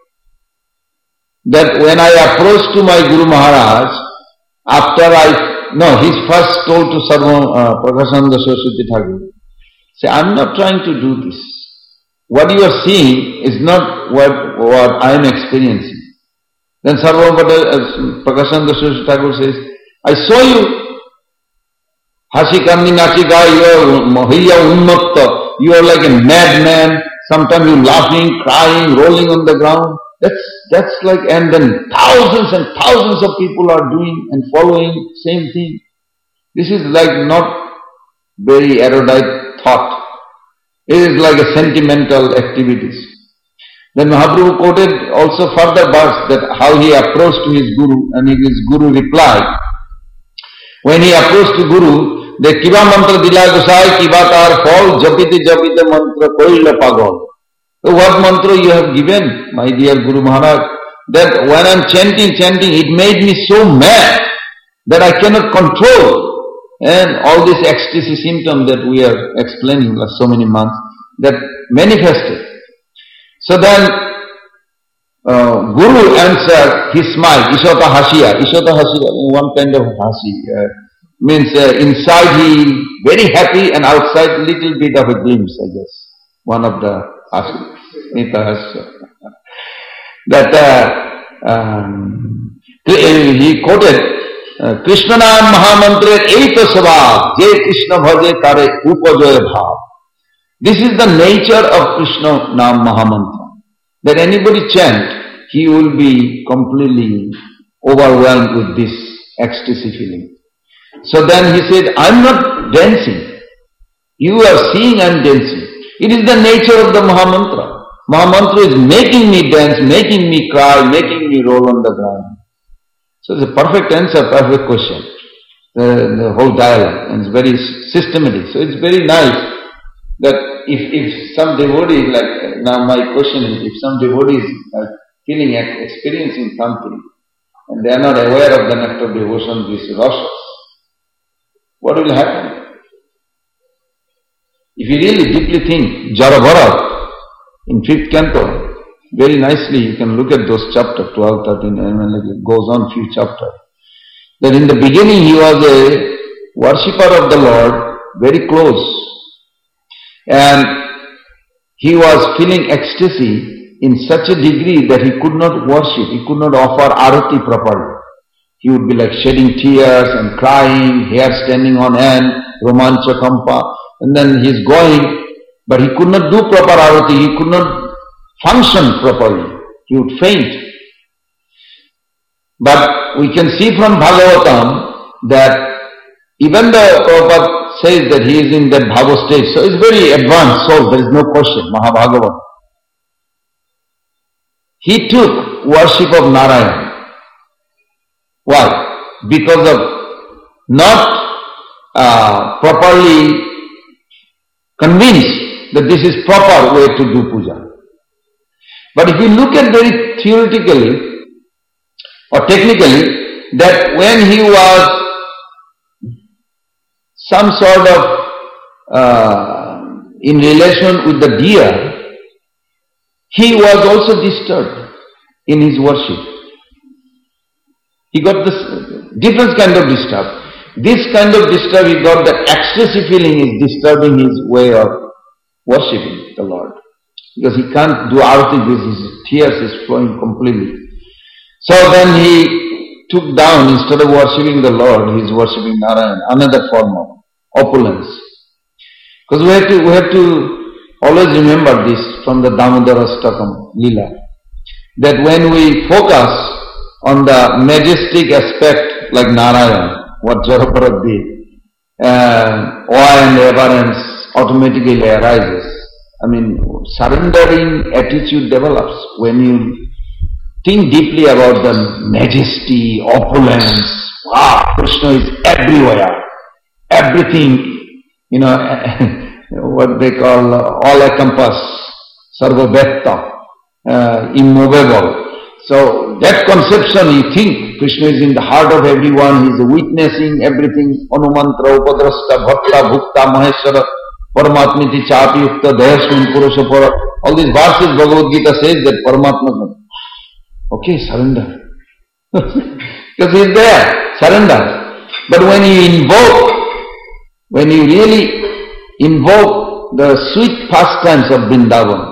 That when I approached to my Guru Maharaj, after I, no, he first told to Sarva, uh, Prakashananda Saraswati Thakur, say, I'm not trying to do this. what you are seeing is not what, what I am experiencing. Then Sarvabhauma uh, Prakashananda Surya Thakur says, I saw you, Hashi Kandi Nachi Gai, you are Mahiya Unmatta, you are like a madman, sometimes you laughing, crying, rolling on the ground. That's, that's like, and then thousands and thousands of people are doing and following same thing. This is like not very erudite thought. It is like a sentimental activities. Then Mahaprabhu quoted also further verse that how he approached to his Guru, and his Guru replied. When he approached to Guru, the Kiva mantra dila gosai, kiva tar fall, japite japite mantra koila pagol. So what mantra you have given, my dear Guru Maharaj, that when I am chanting, chanting, it made me so mad that I cannot control. And all this ecstasy symptom that we are explaining last so many months, that manifested. So then, uh, Guru answered, he smiled, Ishota Hashiya. Ishota Hashiya, one kind of Hashi. Uh, means uh, inside he very happy and outside little bit of a glimpse, I guess. One of the Hashi. That uh, um, he quoted, Krishna Nam Mahamantra Eita Sabha Je Krishna Bhaje Tare Upajoya Bhav. This is the nature of Krishna Nam Mahamantra. That anybody chant, he will be completely overwhelmed with this ecstasy feeling. So then he said, I am not dancing. You are seeing I am dancing. It is the nature of the Mahamantra. Mahamantra is making me dance, making me cry, making me roll on the ground. So it's a perfect answer, perfect question. The, the whole dialogue, and it's very systematic. So it's very nice that if, if some devotee, like, now my question is, if some devotee is uh, feeling, experiencing something, and they are not aware of the nectar of devotion, these rasas, what will happen? If you really deeply think, Jara Bharat, in fifth canto, very nicely you can look at those chapters, twelve, thirteen, and when it goes on few chapters. That in the beginning he was a worshipper of the Lord, very close. And he was feeling ecstasy in such a degree that he could not worship, he could not offer arati properly. He would be like shedding tears and crying, hair standing on end, romancha kampa, and then he is going, but he could not do proper arati, he could not function properly. He would faint. But we can see from Bhagavatam that even though Prabhupada says that he is in that bhava stage, so it's very advanced soul, there is no question, Mahabhagavatam. He took worship of Narayan. Why? Because of not uh, properly convinced that this is proper way to do puja. But if you look at very theoretically or technically, that when he was some sort of uh, in relation with the deer, he was also disturbed in his worship. He got this different kind of disturb. This kind of disturb, he got that ecstasy feeling is disturbing his way of worshipping the Lord. Because he can't do arati because his tears is flowing completely. So then he took down, instead of worshipping the Lord, he is worshipping Narayan, another form of opulence. Because we have to, we have to always remember this from the Damodarastakam Leela, that when we focus on the majestic aspect like Narayan, what Jarabharat did, uh, awe and reverence automatically arises. I mean, surrendering attitude develops when you think deeply about the majesty, opulence. Wow, Krishna is everywhere. Everything, you know, what they call uh, all encompass, sarvabhakta, uh, immovable. So that conception, you think Krishna is in the heart of everyone, he is witnessing everything, anumantra, upadrasta, bhakta, bhukta, maheshwara, Paramatmiti chapi yukta dayasmin purusha para. All these verses Bhagavad Gita says that Paramatma. Okay, surrender. Because he is there, surrender. But when you invoke, when you really invoke the sweet pastimes of Vrindavan,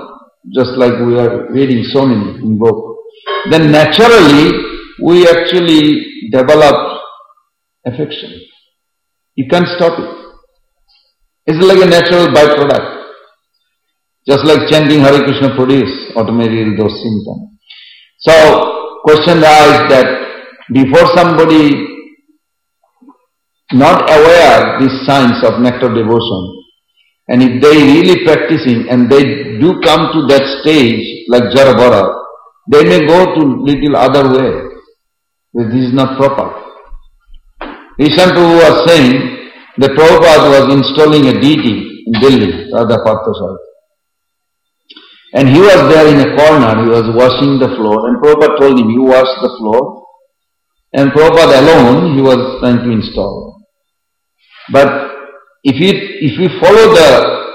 just like we are reading so many in book, then naturally we actually develop affection. You can't stop it. It's like a natural byproduct. Just like chanting Hare Krishna produce automatically those symptoms. So, question arises that before somebody not aware these signs of nectar devotion, and if they really practicing and they do come to that stage like Jarabara, they may go to little other way. This is not proper. Ishan Prabhu was saying that Prabhupada was installing a deity in Delhi, Radha Parthasar. And he was there in a corner, he was washing the floor, and Prabhupada told him, you wash the floor. And Prabhupada alone, he was trying to install. But if you, if you follow the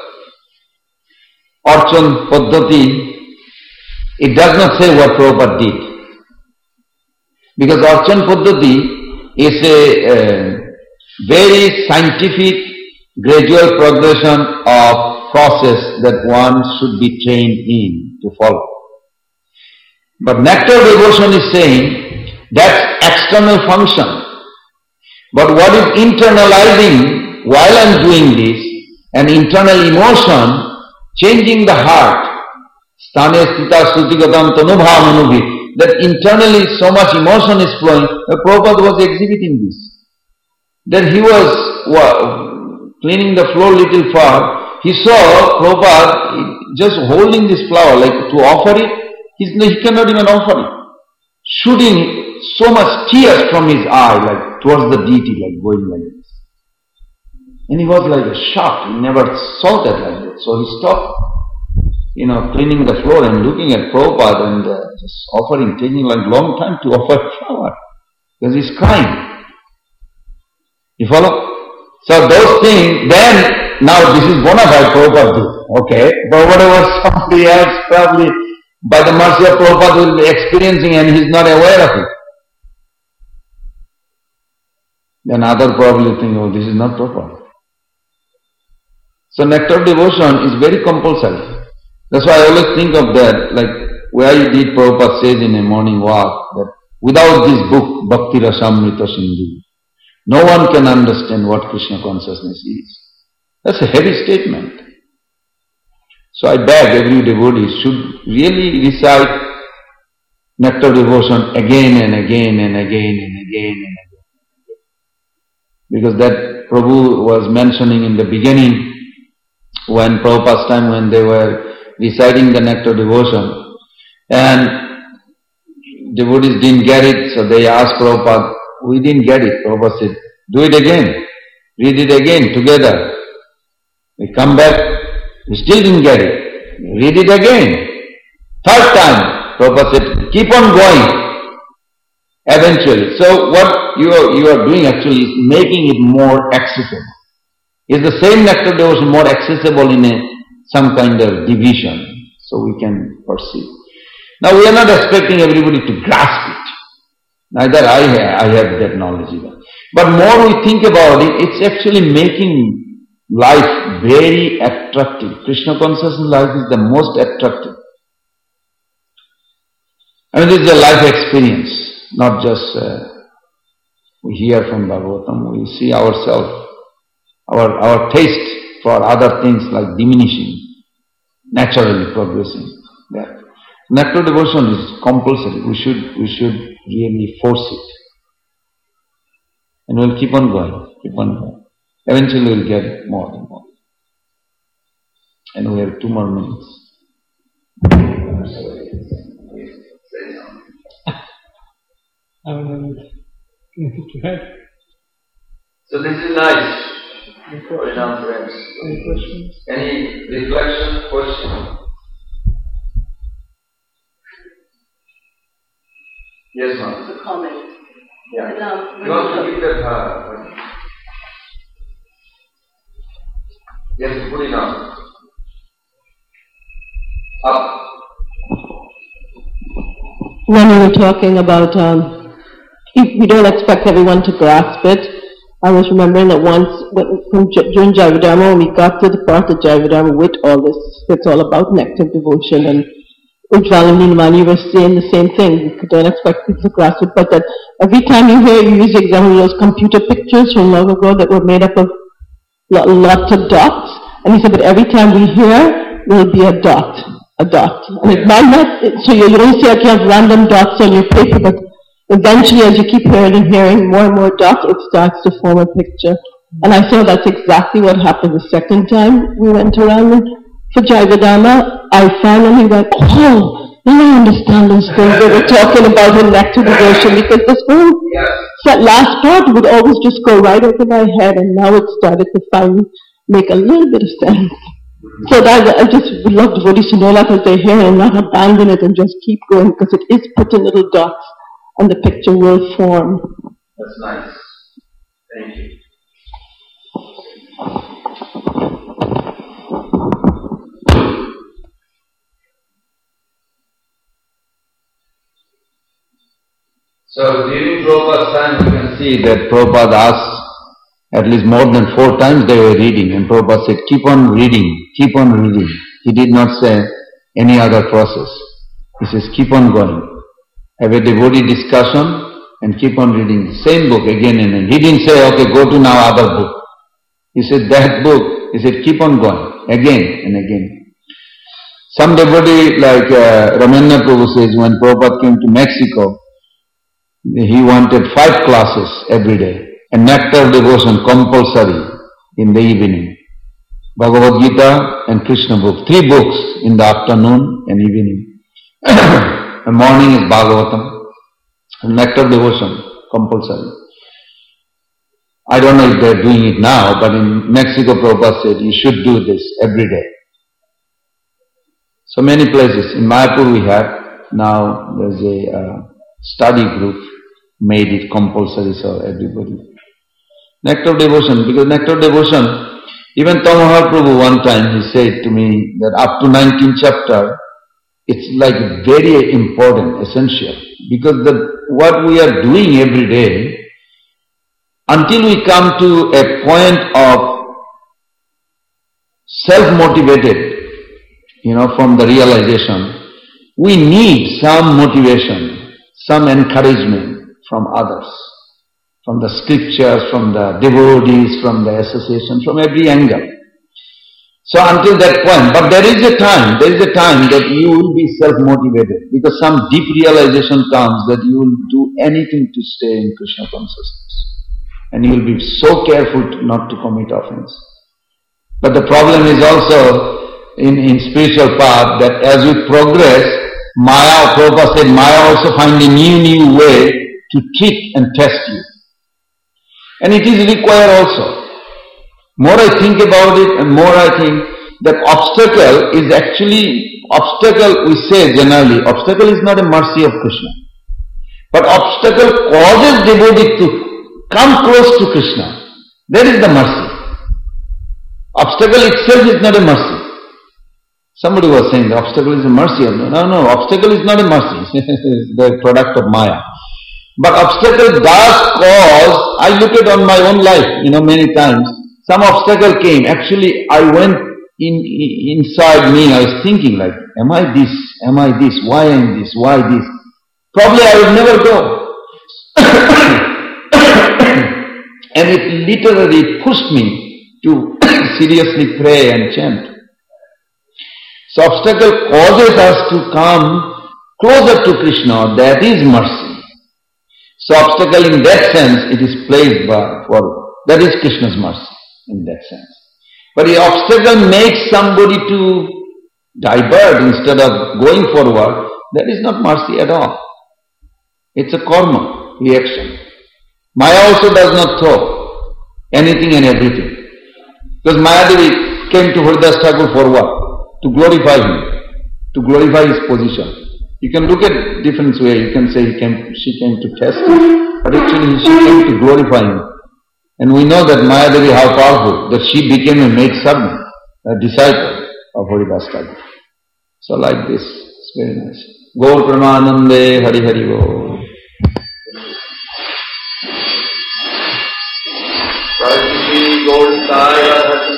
Archan Paddhati, it does not say what Prabhupada did. Because Archan Paddhati is a, a very scientific, gradual progression of process that one should be trained in to follow. But nectar devotion is saying that's external function. But what is internalizing while I am doing this, an internal emotion, changing the heart, sthane sthita srutigatam tanubhavamanubhi, that internally so much emotion is flowing. Prabhupada was exhibiting this. Then he was well, cleaning the floor little far. He saw Prabhupada just holding this flower, like to offer it. He's, he cannot even offer it. Shooting so much tears from his eye, like towards the deity, like going like this. And he was like shocked. He never saw that like that. So he stopped, you know, cleaning the floor and looking at Prabhupada and uh, just offering, taking like long time to offer flower. Because he's crying. You follow? So those things, then, now this is bona fide Prabhupada did, okay? But whatever somebody else probably, by the mercy of Prabhupada, will be experiencing and he's not aware of it. Then other probably think, oh, this is not proper. So nectar devotion is very compulsory. That's why I always think of that, like where you did Prabhupada says in a morning walk, that without this book, Bhakti Rasamrita Sindhu, no one can understand what Krishna consciousness is. That's a heavy statement. So I beg every devotee should really recite nectar devotion again and again and again and again and again. Because that Prabhu was mentioning in the beginning, when Prabhupada's time, when they were reciting the nectar devotion, and devotees didn't get it, so they asked Prabhupada, we didn't get it. Prabhupada said, do it again, read it again together. We come back, we still didn't get it, read it again. Third time, Prabhupada said, keep on going, eventually. So what you are, you are doing actually is making it more accessible. Is the same nectar devotion more accessible in a, some kind of division, so we can perceive. Now we are not expecting everybody to grasp it. Neither I have, I have that knowledge either. But more we think about it, it's actually making life very attractive. Krishna consciousness life is the most attractive. I mean, this is a life experience, not just uh, we hear from Bhagavatam, we see ourselves. Our, our taste for other things like diminishing, naturally progressing. Yeah. Nectar devotion is compulsory. We should, we should really force it. And we'll keep on going, keep on going. Eventually we'll get it more and more. And we have two more minutes. um, So this is nice. For example, friends. Any questions? Any reflection, question? Yes, ma'am. It's a comment. Yeah. And, um, You want to give that uh, yes, put it on. Up. When you were talking about, um, if we don't expect everyone to grasp it, I was remembering that once when, from, during Jivadharma, when we got to the part of Jivadharma with all this, it's all about nectar devotion, and Ujjwal and Neelamani were saying the same thing. You don't expect people to grasp it, but that every time you hear, you use the example of those computer pictures from long ago that were made up of lots of dots, and he said that every time we hear, there will be a dot, a dot. And it might not, so you don't say like you have random dots on your paper, but eventually, as you keep hearing and hearing more and more dots, it starts to form a picture. And I saw that's exactly what happened the second time we went around for Jivadharma. I finally went, oh, now I understand those things they were talking about in nectar devotion, because this whole that last part would always just go right over my head, and now it started to finally make a little bit of sense. So that I just would love devotees to know that as they hear and not abandon it and just keep going, because it is put in little dots, and the picture will form. That's nice. Thank you. So during Prabhupada's time, you can see that Prabhupada asked at least more than four times they were reading, and Prabhupada said, keep on reading, keep on reading. He did not say any other process. He says, keep on going. Have a devotee discussion and keep on reading the same book again and again. He didn't say, okay, go to now other book. He said, that book, he said, keep on going, again and again. Some devotee like uh, Ramana Prabhu says, when Prabhupada came to Mexico, he wanted five classes every day, and nectar devotion compulsory in the evening. Bhagavad Gita and Krishna book, three books in the afternoon and evening. The morning is Bhagavatam, and nectar devotion compulsory. I don't know if they're doing it now, but in Mexico Prabhupada said you should do this every day. So many places. In Mayapur we have, now there's a uh, study group made it compulsory for everybody. Nectar devotion, because nectar devotion, even Tamahar Prabhu one time he said to me that up to nineteenth chapter, it's like very important, essential, because the, what we are doing every day, until we come to a point of self-motivated, you know, from the realization, we need some motivation, some encouragement from others, from the scriptures, from the devotees, from the association, from every angle. So until that point, but there is a time, there is a time that you will be self-motivated, because some deep realization comes that you will do anything to stay in Krishna consciousness. And you will be so careful to not to commit offense. But the problem is also in, in spiritual path that as we progress, Maya, Prabhupada said, Maya also find a new, new way to trick and test you. And it is required also. More I think about it and more I think that obstacle is actually, obstacle we say generally, obstacle is not a mercy of Krishna. But obstacle causes devotee to come close to Krishna. That is the mercy. Obstacle itself is not a mercy. Somebody was saying the obstacle is a mercy. No, no, obstacle is not a mercy. It's the product of Maya. But obstacle does cause, I look at on my own life, you know, many times. Some obstacle came. Actually, I went in, in inside me, I was thinking like, am I this? Am I this? Why am I this? Why this? Probably I would never go. And it literally pushed me to seriously pray and chant. So obstacle causes us to come closer to Krishna, that is mercy. So obstacle in that sense, it is placed by, for, that is Krishna's mercy in that sense. But the obstacle makes somebody to divert instead of going forward, that is not mercy at all. It's a karma, reaction. Maya also does not throw anything and everything. Because Mayadevi came to Haridas Thakur for what? To glorify him, to glorify his position. You can look at different way. You can say he came, she came to test him, but actually she came to glorify him. And we know that Mayadevi, how powerful, that she became a maid servant, a disciple of Haridas Thakur. So like this, it's very nice. Gaur Pramanande Hari Hari Bo. Prajiti, Gold Sai, Radha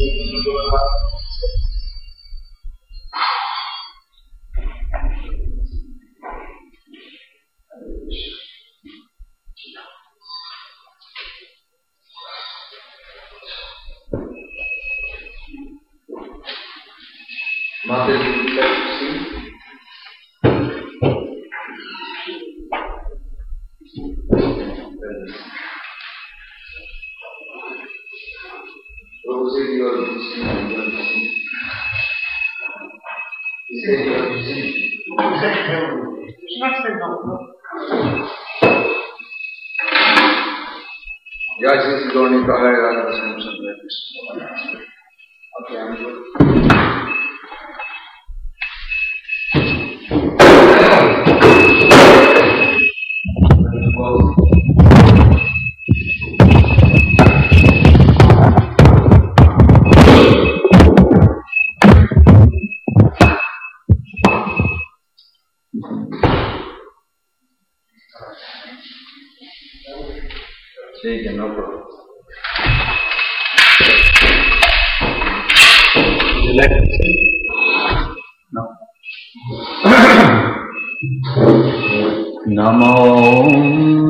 Mother, would you like to sing? Rosie, you are busy. You are busy. He said you are busy. Yeah, since you don't need to hire another something like this. Okay, I'm good. Take it, no problem. Would you like to sing? No. Namo